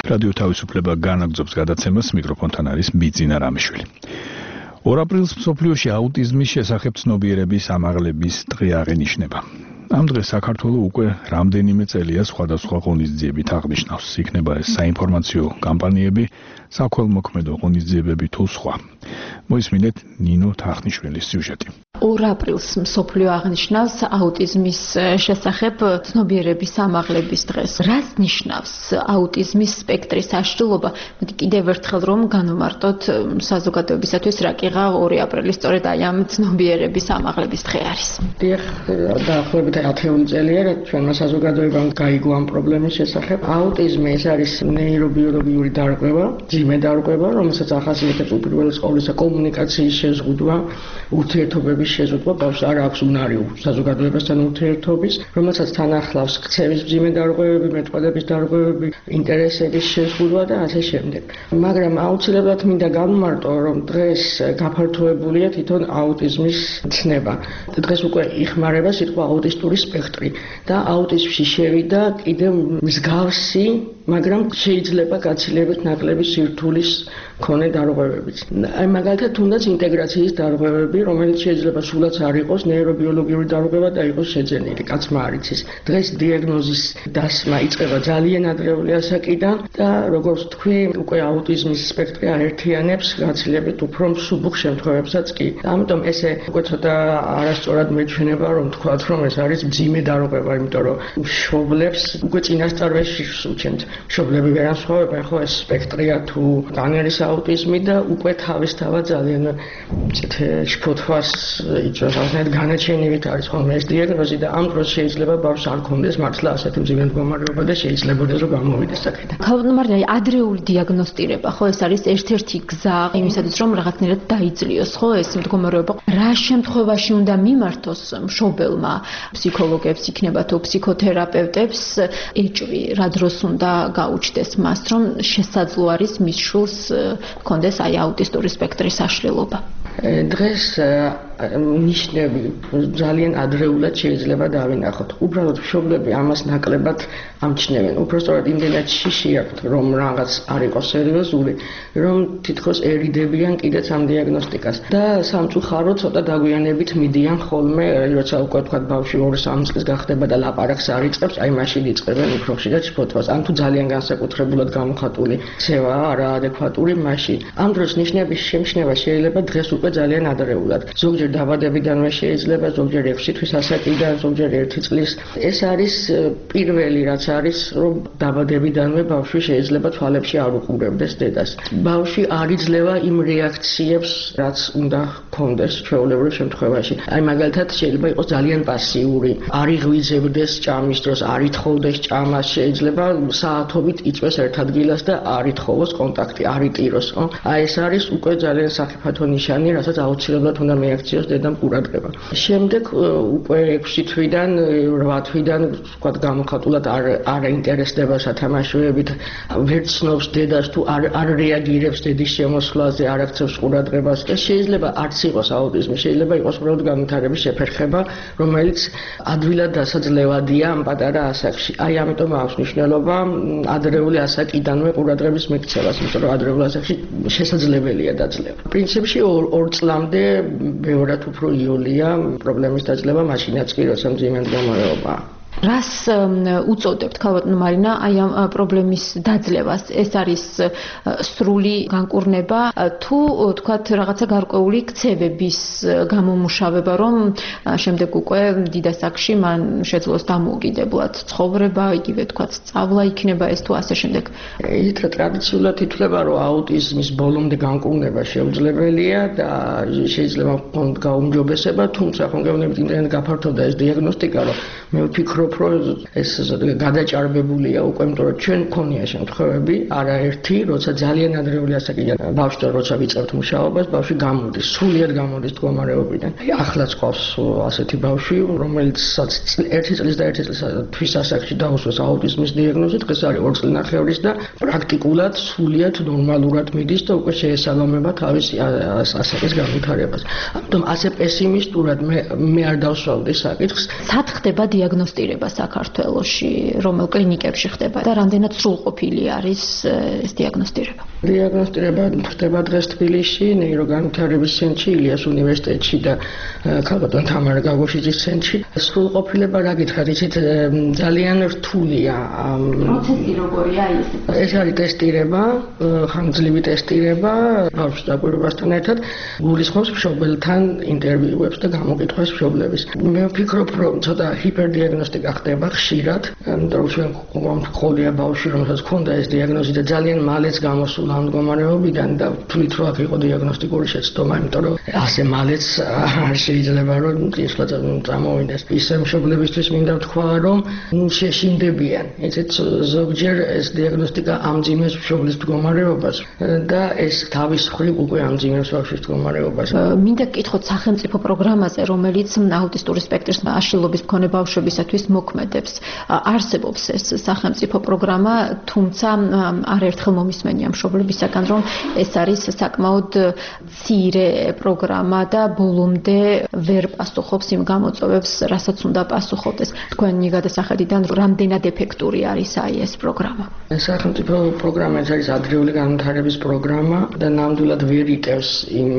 რადიო თავისუფლება განაგრძობს გადაცემას, მიკროფონთან არის ბიძინა რამიშვილი. ორ აპრილს მსოფლიოში აუტიზმის შესახებ ცნობიერების ამაღლების დღე აღინიშნება. ამ დღეს საქართველოს უკვე რამდენიმე წელია სხვადასხვა ღონისძიებით აღნიშნავს. იქნება ეს საინფორმაციო კამპანიები, საქველმოქმედო ღონისძიებები თუ სხვა. მოისმინეთ ნინო თახნიშვილის სიუჟეტი. ორ აპრილს მსოფლიო აღნიშნავს აუტიზმის შესახებ ცნობიერების ამაღლების დღეს. რას ნიშნავს აუტიზმის სპექტრის აღჭურვილობა? მოდი კიდევ ერთხელ რომ განვმარტოთ საზოგადოებისათვის რა კიღა ორი აპრილი სწორედ აი ამ ცნობიერების ამაღლების დღე არის. დიახ, დაახლოებით ათეული წელია, რაც ჩვენმა საზოგადოებამ გაიგო ამ პრობლემის შესახებ. აუტიზმი ეს არის ნეირობიოლოგიური დარღვევა, ძიმე დარღვევა, რომელსაც ახასიათებს უპირველეს ყოვლისა კომუნიკაციის შეზღუდვა, ურთიერთობების შეზღუდვა, ბავშვს არ აქვს უნარი საზოგადოებასთან ურთიერთობის, რომელსაც თან ახლავს ქცევის ძიმე დარღვევები, მეტყველების დარღვევები, ინტერესების შეზღუდვა და ასე შემდეგ. მაგრამ აუცილებლად მინდა განვმარტო, რომ დღეს გაფართოებულია თვითონ აუტიზმის ცნება. დღეს უკვე იხმარება სიტყვა აუტისტური სპექტრი და აუტიზმში შევიდა კიდევ მსგავსი, მაგრამ შეიძლება გაცილებით ნაკლები სირთულის მქონე დარღვევებიც. აი მაგალითად თუნდაც ინტეგრაციის დარღვევები, რომელიც შეიძლება სულაც არ იყოს ნეირობიოლოგიური დარღვევა და იყოს შეძენილი, კაცმა არ იცის. დღეს დიაგნოზის დასმა იწყება ძალიან ადრეული ასაკიდან და როგორც თქვი, უკვე აუტიზმის სპექტრი აერთიანებს გაცილებით უფრო მსუბუქ შემთხვევებსაც კი. ამიტომ ესე უკვე ცოტა არასწორად მეჩვენება რომ თქვათ, რომ ეს არის ძიმე დარღვევა, იმიტომ რომ მშობლებს უკვე წინასწარვეში უჩენთ. მშობლები ვერ ასხოვებენ ხო ეს სპექტრია თუ განერის აუტიზმი და უკვე თავისთავად ძალიან შფოთვას იწვევს, ასეთ განაჩენივით არის ხოლმე ეს დიაგნოზი და ამ დროს შეიძლება ბავშვს არ ქონდეს მართლა ასეთი მძიმე მდგომარეობა და შეიძლებაოდეს რომ გამოვიდეს აქედან. ქალბატონო მარია, ადრეული დიაგნოსტირება ხო ეს არის ერთ-ერთი გზა იმისათვის რომ რაღაცნაირად დაიძლიოს ხო ეს მდგომარეობა. რა შემთხვევაში უნდა მიმართოს მშობელმა ფსიქოლოგებს იქნება თუ ფსიქოთერაპევტებს ეჭვი, რა დროს უნდა გაუჩნდეს მას რომ შესაძლო არის მის შულს კონდეს აი აუტისტური სპექტრის აშლილობა. დღეს ნიშნები ძალიან ადრეულად შეიძლება დავინახოთ. უბრალოდ მშობლები ამას ნაკლებად ამჩნევენ. უბრალოდ იმდენად შიში აქვთ, რომ რაღაც არ იყოს სერიოზული, რომ თითქოს ერიდებიან კიდეც ამ დიაგნოსტიკას. და სამწუხაროდ ცოტა დაგვიანებით მიდიან ხოლმე, როცა უკვე თქვა ბავშვი ორი სამი წლის გახდება და ლაპარაკს არ იწყებს, აი მაშინ იწყებენ უფრო ხშირად შფოთვას. ან თუ ძალიან განსაკუთრებულად გამოხატული ქცევაა, არაადეკვატური, მაშინ. ამ დროს ნიშნების შემჩნევა შეიძლება დღეს უკვე ძალიან ადრეულად. ზოგჯერ დაბადებიდანვე შეიძლება, ზოგჯერ ექვსი თვის ასაკიდან, ზოგჯერ ერთი წლის. ეს არის პირველი რაც არის, რომ დაბადებიდანვე ბავშვი შეიძლება თვალებში არ უყურებდეს დედას. ბავშვი არ იძლევა იმ რეაქციებს, რაც უნდა ჰქონდეს ჩვეულებრივ შემთხვევაში. აი მაგალითად შეიძლება იყოს ძალიან პასიური, არ იღვიძებდეს ჭამის დროს, არ ითხოვდეს ჭამას, შეიძლება საათობით იწვეს ერთ ადგილას და არ ითხოვოს კონტაქტი, არ იტიროს. აი ეს არის უკვე ძალიან სახიფათო ნიშანი, რასაც აუცილებლად უნდა მიაქციოს დედამ ყურადღება. შემდეგ უკვე ექვსი თვიდან, რვა თვიდან ვთქვათ გამოხატულად არ არ ინტერესდება სათამაშოებით, ვერ ცნობს დედას თუ არ არ რეაგირებს დედის შემოსვლაზე, არ აქცევს ყურადღებას. ეს შეიძლება არც იყოს აუტიზმი, შეიძლება იყოს უბრალოდ განვითარების შეფერხება, რომელიც ადვილად დასაძლევადია ამ პატარა ასაკში. აი ამიტომ აქვს მნიშვნელობა ადრეული ასაკიდანვე ყურადღების მიქცევას, იმიტომ რომ ადრეულ ასაკში შესაძლებელია დაძლევა. პრინციპში ორ წლამდე ბევრად უფრო იოლია პრობლემის დაძლევა, მაშინაც კი როცა მძიმე მდგომარეობაა. რას უწოდებთ ქალბატონო მარინა აი ამ პრობლემის დაძლევას? ეს არის სრული განკურნება თუ თქვათ რაღაცა გარკვეული ქცევების გამომუშავება, რომ შემდეგ უკვე დიდ ასაკში მან შეძლოს დამოუკიდებლად ცხოვრება, იგივე თქვათ სწავლა იქნება ეს თუ ასე შემდეგ. ისეთ ტრადიციულად ითვლება, რომ აუტიზმის ბოლომდე განკურნება შეუძლებელია და შეიძლება ჰქონდეს გაუმჯობესება, თუმცა ხონგევნებით იმდენად გაფართოვდა ეს დიაგნოსტიკა, რომ მე ვფიქრობ ეს გადაჭარბებულია უკვე, იმიტომ რომ ჩვენ გქონია შემთხვევები, არაერთი, როცა ძალიან ადრეული ასაკიდან ბავშვთან როცა ვიწყებთ მუშაობას, ბავშვი გამოდის, სრულიად გამოდის მდგომარეობიდან. ახლაც ყავს ასეთი ბავშვი, რომელიცაც ერთი წლის და ერთი თვის ასაკში დაუსვეს აუტიზმის დიაგნოზი, დღეს არის ორი წლინახევრის და პრაქტიკულად სრულიად ნორმალურად მიდის და უკვე შეესაბამება თავის ასაკის განვითარებას. ამიტომ ასე პესიმისტურად მე მე არ დავსვავდი საკითხს. სად ხდება დიაგნოსტირება საქართველოში, რომელ კლინიკებში ხდება და რამდენად სრულყოფილი არის ეს დიაგნოსტირება? დიაგნოსტირება ხდება დღეს თბილისში, ნეიროგანვითარების ცენტრში, ილიას უნივერსიტეტში და ქალბატონ თამარა გაგოშიძის ცენტრში. სრულყოფილება რა გითხრათ, იცით, ძალიან რთულია. პროცესი როგორია ის? ეს არის ტესტირება, ხანგრძლივი ტესტირება, ბავშვის დაკვირვებასთან ერთად გულისხმობს მშობელთან ინტერვიუებს და გამოკითხვას მშობლების. მე ვფიქრობ, რომ ცოტა ჰიპერდიაგნოსტიკა ხდება ხშირად, იმიტომ რომ ჩვენ გვყოლია ბავშვი, რომელსაც ჰქონდა ეს დიაგნოზი და ძალიან მალეც გამოსულა ამ მდგომარეობიდან და თვლით რომ აქ იყო დიაგნოსტიკური შეცდომა, იმიტომ რომ ასე მალეც არ შეიძლება რომ ისლა წამოვიდეს. ისე მშობლებისთვის მინდა ვთქვა, რომ შეშინდებიან. იცით, ზოგჯერ ეს დიაგნოსტიკა ამძიმებს მშობლის მდგომარეობას და ეს თავის მხრივ უკვე ამძიმებს ბავშვის მდგომარეობას. მინდა გკითხოთ სახელმწიფო პროგრამაზე, რომელიც აუტისტური სპექტრის აშლილობის მქონე ბავშვებისათვის მოქმედებს. არსებობს ეს სახელმწიფო პროგრამა, თუმცა არაერთხელ მომისმენია მშობლებისაგან, რომ ეს არის საკმაოდ მცირე პროგრამა და ბოლომდე ვერ პასუხობს იმ გამოწვევებს, რასაც უნდა პასუხობდეს. თქვენი გადასახედიდან რამდენად ეფექტური არის აი ეს პროგრამა? სახელმწიფო პროგრამა ეს არის ადრეული განვითარების პროგრამა და ნამდვილად ვერ იტევს იმ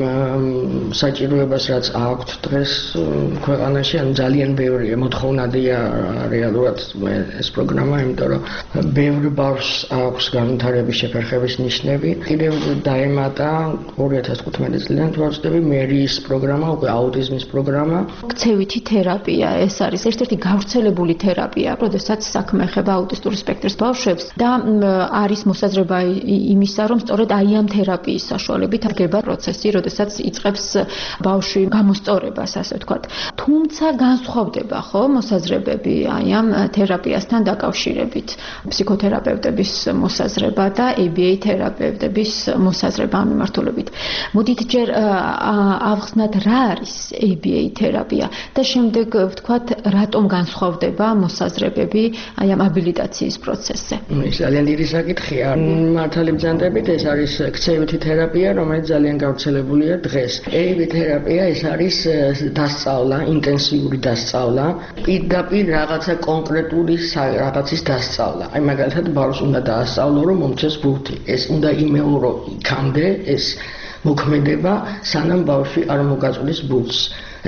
საჭიროებას, რაც აქვთ დღეს ქვეყანაში, ან ძალიან ბევრია, მოთხოვნადია რეალურად ეს პროგრამა, იმიტომ რომ ბევრ ბავშვს აქვს განვითარების შეფერხების ნიშნები. კიდევ დაემატა ორი ათას თხუთმეტი წლიდან თუ არ ვცდები, მერიის პროგრამა, უკვე აუტიზმის პროგრამა. ქცევითი თერაპია, ეს არის ერთ-ერთი გავრცელებული თერაპია, როდესაც საქმე ეხება აუტისტური სპექტრის ბავშვებს და არის მოსაზრება იმისა, რომ სწორედ აი ამ თერაპიის საშუალებით აღება პროცესი, როდესაც იწყებს ბავშვი გამოსწორებას, ასე ვთქვათ. თუმცა განსხვავდება ხო მოსაზრებები აი ამ თერაპიასთან დაკავშირებით, ფსიქოთერაპევტების მოსაზრება და эй ბი ეი თერაპევტების მოსაზრება ამ მიმართულებით. მოდით ჯერ ავხსნათ რა არის эй ბი ეი თერაპია და შემდეგ ვთქვათ რატომ განსხვავდება მოსაზრებები აი ამ აბილიტაციის პროცესზე. ეს ძალიან დიდი საკითხია. მართალი ბრძანდებით ეს არის ქცევითი თერაპია, რომელიც ძალიან გავრცელებულია დღეს. эй ბი ეი თერაპია ეს არის დასწავლა, ინტენსიური დასწავლა, პირდაპირ რაღაცა კონკრეტული რაღაცის დასწავლა. აი მაგალითად ბავშვს უნდა დაასწავლო, რომ მომწეს ბურთი. ეს უნდა იმეორო იქამდე ეს მოქმედება, სანამ ბავშვი არ მოგაწვდის ბურთს.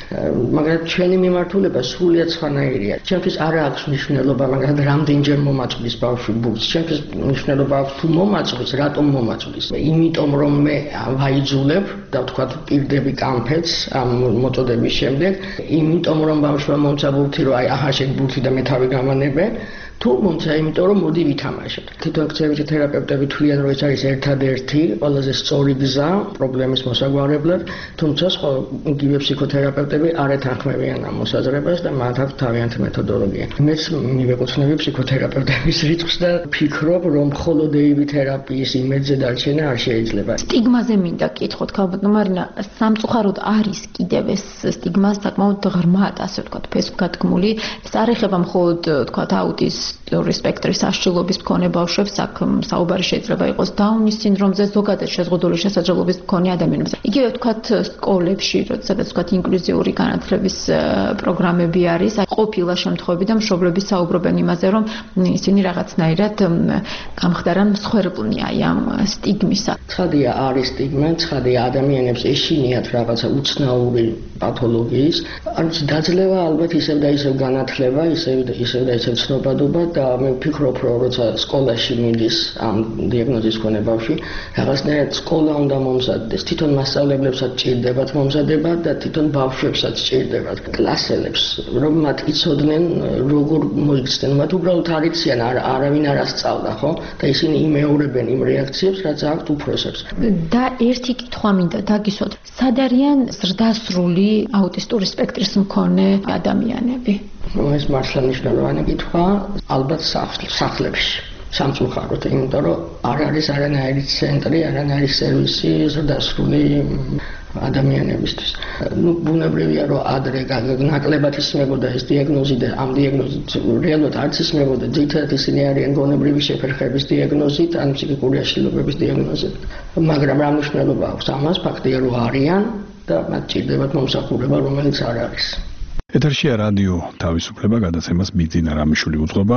მაგრამ ჩვენი მიმართულება სრულიად სხვანაირია. ჩემთვის არ აქვს მნიშვნელობა, მაგრამ რამდენჯერ მომაწვდის ბავშვი ბურთს. ჩემთვის მნიშვნელობა აქვს თუ მომაწვდის, რატომ მომაწვდის. იმიტომ რომ მე ვაიძულებ და ვთქვათ პირდები კამფეთს ამ მოწოდების შემდეგ, იმიტომ რომ ბავშვმა მომცა ბურთი, რომ აი აჰა შენ ბურთი და მე თავი გამანებე. თუ მომცა, იმიტომ რომ მოდი ვითამაშოთ. თვითონ ქცევითი თერაპევტები თვლიან, რომ ეს არის ერთადერთი ყველაზე სწორი გზა პრობლემის მოსაგვარებლად, თუმცა სხვა იგივე ფსიქოთერაპევტები არ ეთანხმებიან ამ მოსაზრებას და მათ აქვს თავიანთი მეთოდოლოგია. მეც მივეკუთვნები ფსიქოთერაპევტების რიცხვს და ვფიქრობ, რომ მხოლოდ эй ბი ეი თერაპიის იმედზე დარჩენა არ შეიძლება. სტიგმაზე მინდა გკითხოთ, ქალბატონო მარინა, სამწუხაროდ არის კიდევ ეს სტიგმა საკმაოდ ღრმად, ასე ვთქვათ, ფესვგადგმული. ეს არ ეხება მხოლოდ ვთქვათ აუტიზმის სპექტრის აშლილობის მქონე ბავშვებს, აქ საუბარი შეიძლება იყოს დაუნის სინდრომზე, ზოგადად შეზღუდული შესაძლებლობის მქონე ადამიანებზე. იგივე ვთქვათ სკოლებში, როდესაც ვთქვათ ინკლუზიური განათლების პროგრამები არის, აი ყოფილა შემთხვევები და მშობლები საუბრობენ იმაზე, რომ ისინი რაღაცნაირად გამხდარან მსხვერპლნი აი ამ სტიგმისა. ცხადია არის სტიგმა, ცხადია ადამიანებს ეშინიათ რაღაცა უცნაური პათოლოგიის, არის დაძლევა ალბათ ისევ და ისევ განათლება, ისევ და ისევ და ისევ ცნობადობა და მე ვფიქრობ, რომ როცა სკოლაში მიდის ამ დიაგნოზის მქონე ბავშვი, რაღაცნაირად სკოლა უნდა მომზადდეს, თვითონ მასწავლებლებსაც ჭირდებათ მომზადება და თვითონ ბავშვებსაც ჭირდებათ, კლასელებს, რომ მათ იცოდნენ, როგორ მოიქცნენ, მათ უბრალოდ არ იციან, არავინ არ ასწავლა, ხო? და ისინი იმეორებენ იმ რეაქციებს, რაც აქვთ უფროსებს. და ერთი კითხვა მინდა დაგისვათ, სად არიან ზრდასრული აუტისტური სპექტრის მქონე ადამიანები? ეს მართლა მნიშვნელოვანი კითხვა, ალბათ სახლებში. სამწუხაროდ, იმიტომ რომ არ არის არანაირი ცენტრი, არანაირი სერვისი ზრდასრული ადამიანებისთვის. ნუ ბუნებრივია, რომ ადრე ნაკლებად ისმებოდა ეს დიაგნოზი და ამ დიაგნოზით რეალურად არც ისმებოდა, ძირითადად ისინი არიან გონებრივი შეფერხების დიაგნოზით, ან ფსიქიკური აშლილობების დიაგნოზით. მაგრამ რა მნიშვნელობა აქვს ამას? ფაქტია, რომ არიან და მათ ჭირდებათ მომსახურება, რომელიც არ არის. ეთერშია რადიო თავისუფლება, გადაცემას ბიძინა რამიშვილი უძღვება.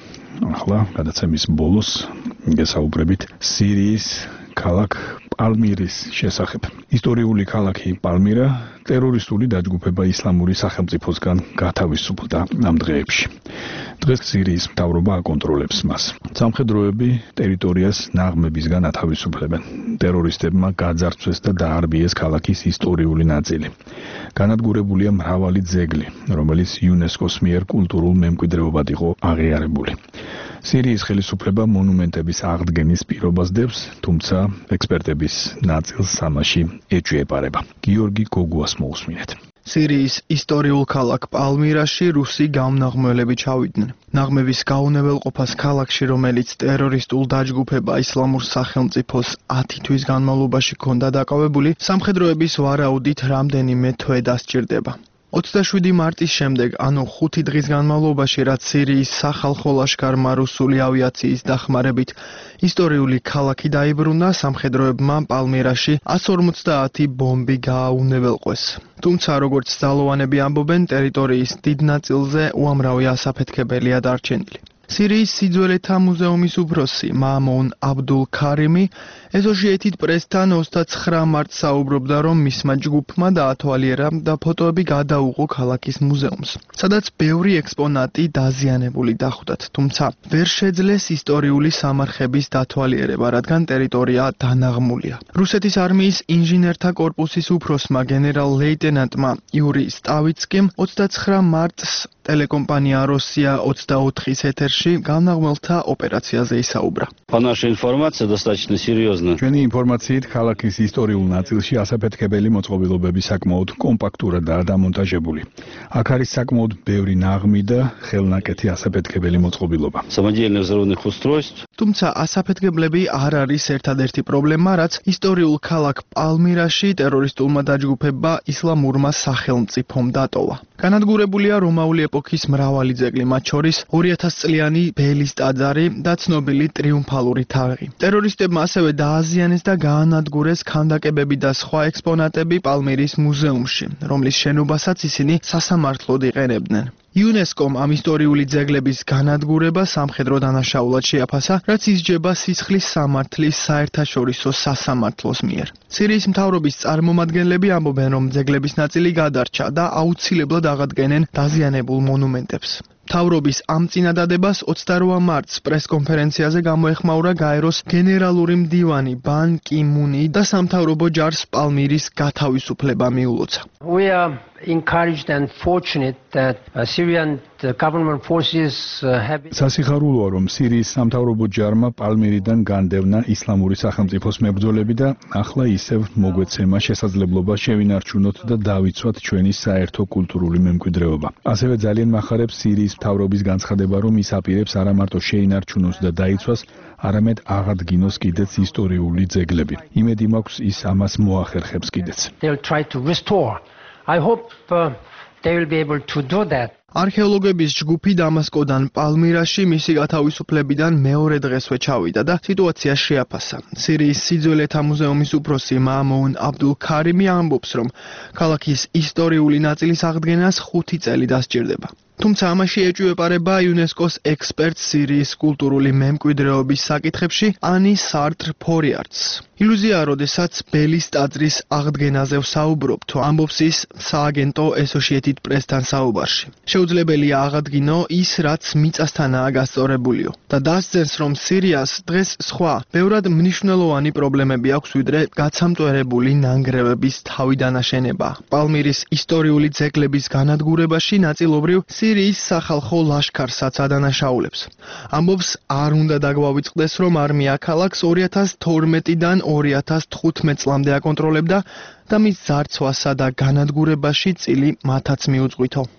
ახლა გადაცემის ბოლოს გესაუბრებით სირიის ქალაქ პალმირის შესახებ. ისტორიული ქალაქი პალმირა ტერორისტული დაჯგუფება ისლამური სახელმწიფოსგან გათავისუფლდა ამ დღეებში. დღეს სირიის მთავრობა აკონტროლებს მას. სამხედროები ტერიტორიას ნაღმებისგან ათავისუფლებენ. ტერორისტებმა გაძარცვეს და დაარბიეს ქალაქის ისტორიული ნაწილი. განადგურებულია მრავალი ძეგლი, რომელიც იუნესკოს მიერ კულტურულ მემკვიდრეობად იყო აღიარებული. სირიის ხელისუფლება მონუმენტების აღდგენის პირობას დევს, თუმცა ექსპერტების ნაწილს ამაში ეჭვიეპარება. გიორგი გოგუას მოусმინეთ. სირიის ისტორიულ ქალაქ პალმირაში რუსი გამნაღმველები ჩავიდნენ. ნაღმების გაუნებელყოფას ქალაქში, რომელიც ტერორისტულ დაჯგუფება ისლამურ სახელმწიფოს ათი თვის განმავლობაში ჰქონდა დაკავებული, სამხედროების ვარაუდით რამდენიმე თვე დასჭირდება. ოცდაშვიდი მარტის შემდეგ, ანუ ხუთი დღის განმავლობაში, რაც სირიის სახალხო ლაშქარმა რუსული ავიაციის დახმარებით ისტორიული ქალაქი დაიბრუნა, სამხედროებმა პალმირაში ათს ორმოცდაათი ბომბი გააუნებელყვეს. თუმცა, როგორც ძალოვანები ამბობენ, ტერიტორიის დიდ ნაწილზე უამრავი ასაფეთქებელია დარჩენილი. სირიის სიძველეთა მუზეუმის უფროსი მაამონ აბდულ ქარიმი ესოციეიტედ პრესთან ოცდაცხრა მარტს საუბრობდა, რომ მისმა ჯგუფმა დაათვალიერა და ფოტოები გადაუღო ქალაქის მუზეუმს, სადაც ბევრი ექსპონატი დაზიანებული დახვდათ, თუმცა ვერ შეძლეს ისტორიული სამარხების დათვალიერება, რადგან ტერიტორია დანაღმულია. რუსეთის არმიის ინჟინერთა კორპუსის უფროსმა გენერალ ლეიტენანტმა იური სტავიცკიმ ოცდაცხრა მარტს ტელეკომპანია როსია ოცდაოთხის ეთერში განაღმველთა ოპერაციაზე ისაუბრა. По нашей информации достаточно серьезно. ჩვენი ინფორმაციით, ქალაქის ისტორიულ ნაწილში ასაფეთქებელი მოწყობილობები საკმაოდ კომპაქტურადაა დამონტაჟებული. აქ არის საკმაოდ ბევრი ნაღმი და ხელნაკეთი ასაფეთქებელი მოწყობილობა. Самодельных взрывных устройств. თუმცა ასაფეთქებლები არ არის ერთადერთი პრობლემა, რაც ისტორიულ ქალაქ პალმირაში ტერორისტულმა დაჯგუფებმა ისლამურმა სახელმწიფომ დატოვა. განადგურებულია რომაული ეპოქის მრავალი ძეგლი, მათ შორის ორი ათას წლიანი ბელის ტაძარი და ცნობილი ტრიუმფალური თაღი. ტერორისტებმა ასევე დააზიანეს და გაანადგურეს ქანდაკებები და სხვა ექსპონატები პალმირის მუზეუმში, რომლის შენობასაც ისინი სასამართლოდ იყენებდნენ. იუნესკომ ამ ისტორიული ძეგლების განადგურება სამხედრო დანაშაულად შეაფასა, რაც ისჯება სისხლის სამართლის საერთაშორისო სასამართლოს მიერ. სირიის მთავრობის წარმომადგენლები ამბობენ, რომ ძეგლების ნაწილი გადარჩა და აუცილებლად აღადგენენ დაზიანებულ მონუმენტებს. მთავრობის ამ წინადადებას ოცდარვა მარტს პრესკონფერენციაზე გამოეხმაურა გაეროს გენერალური მდივანი ბან კი მუნი და სამთავრობო ჯარს პალმირის გათავისუფლება მიულოცა. We are encouraged and fortunate that uh, Syrian uh, government forces uh, have სასიხარულოა, რომ სირიის სამთავრობო ჯარმა პალმირიდან განდევნა ისლამური სახელმწიფოს მებრძოლები და ახლა ისევ მოგვეცემა შესაძლებლობა შევინარჩუნოთ და დავიცვათ ჩვენი საერთო კულტურული მემკვიდრეობა. ასევე ძალიან მახარებს სირიის მთავრობის განცხადება, რომ ის აპირებს არა მარტო შეინარჩუნოს და დაიცვას, არამედ აღადგინოს კიდეც ისტორიული ძეგლები. იმედი მაქვს, ის ამას მოახერხებს კიდეც. They'll try to restore. I hope uh, they will be able to do that. არქეოლოგების ჯგუფი დამასკოდან პალმირაში მისი გათავისუფლებიდან მეორე დღესვე ჩავიდა და სიტუაცია შეაფასა. სირიის სიძველეთა მუზეუმის უფროსი მაამონ აბდულ ქარიმი ამბობს, რომ ქალაქის ისტორიული ნაწილის აღდგენას ხუთი წელი დასჭირდება. თუმცა ამაში ეჭვიეპარება იუნესკოს ექსპერტ სირიის კულტურული მემკვიდრეობის საკითხებში ანი სარტრ ფორიარტს. ილუზია, როდესაც ბელის ტაძრის აღდგენაზე ვსაუბრობ, თუ ამბობს ის სააგენტო ესოციეიტედ პრესთან საუბარში. შეუძლებელია აღადგინო ის, რაც მიწასთანაა გასწორებულიო და დასძენს, რომ სირიას დღეს სხვა, ბევრად მნიშვნელოვანი პრობლემები აქვს, ვიდრე გაცამტვერებული ნანგრევების თავიდანაშენება. პალმირის ისტორიული ძეგლების განადგურებაში ნაწილობრივ სირიის სახალხო ლაშქარსაც ადანაშაულებს. ამბობს, არ უნდა დაგვავიწყდეს, რომ არმია ქალაქს ორი ათას თორმეტიდან ორი ათას თხუთმეტ წლამდე აკონტროლებდა და მის ძარცვასა და განადგურებაში წილი მათაც მიუძღვითო.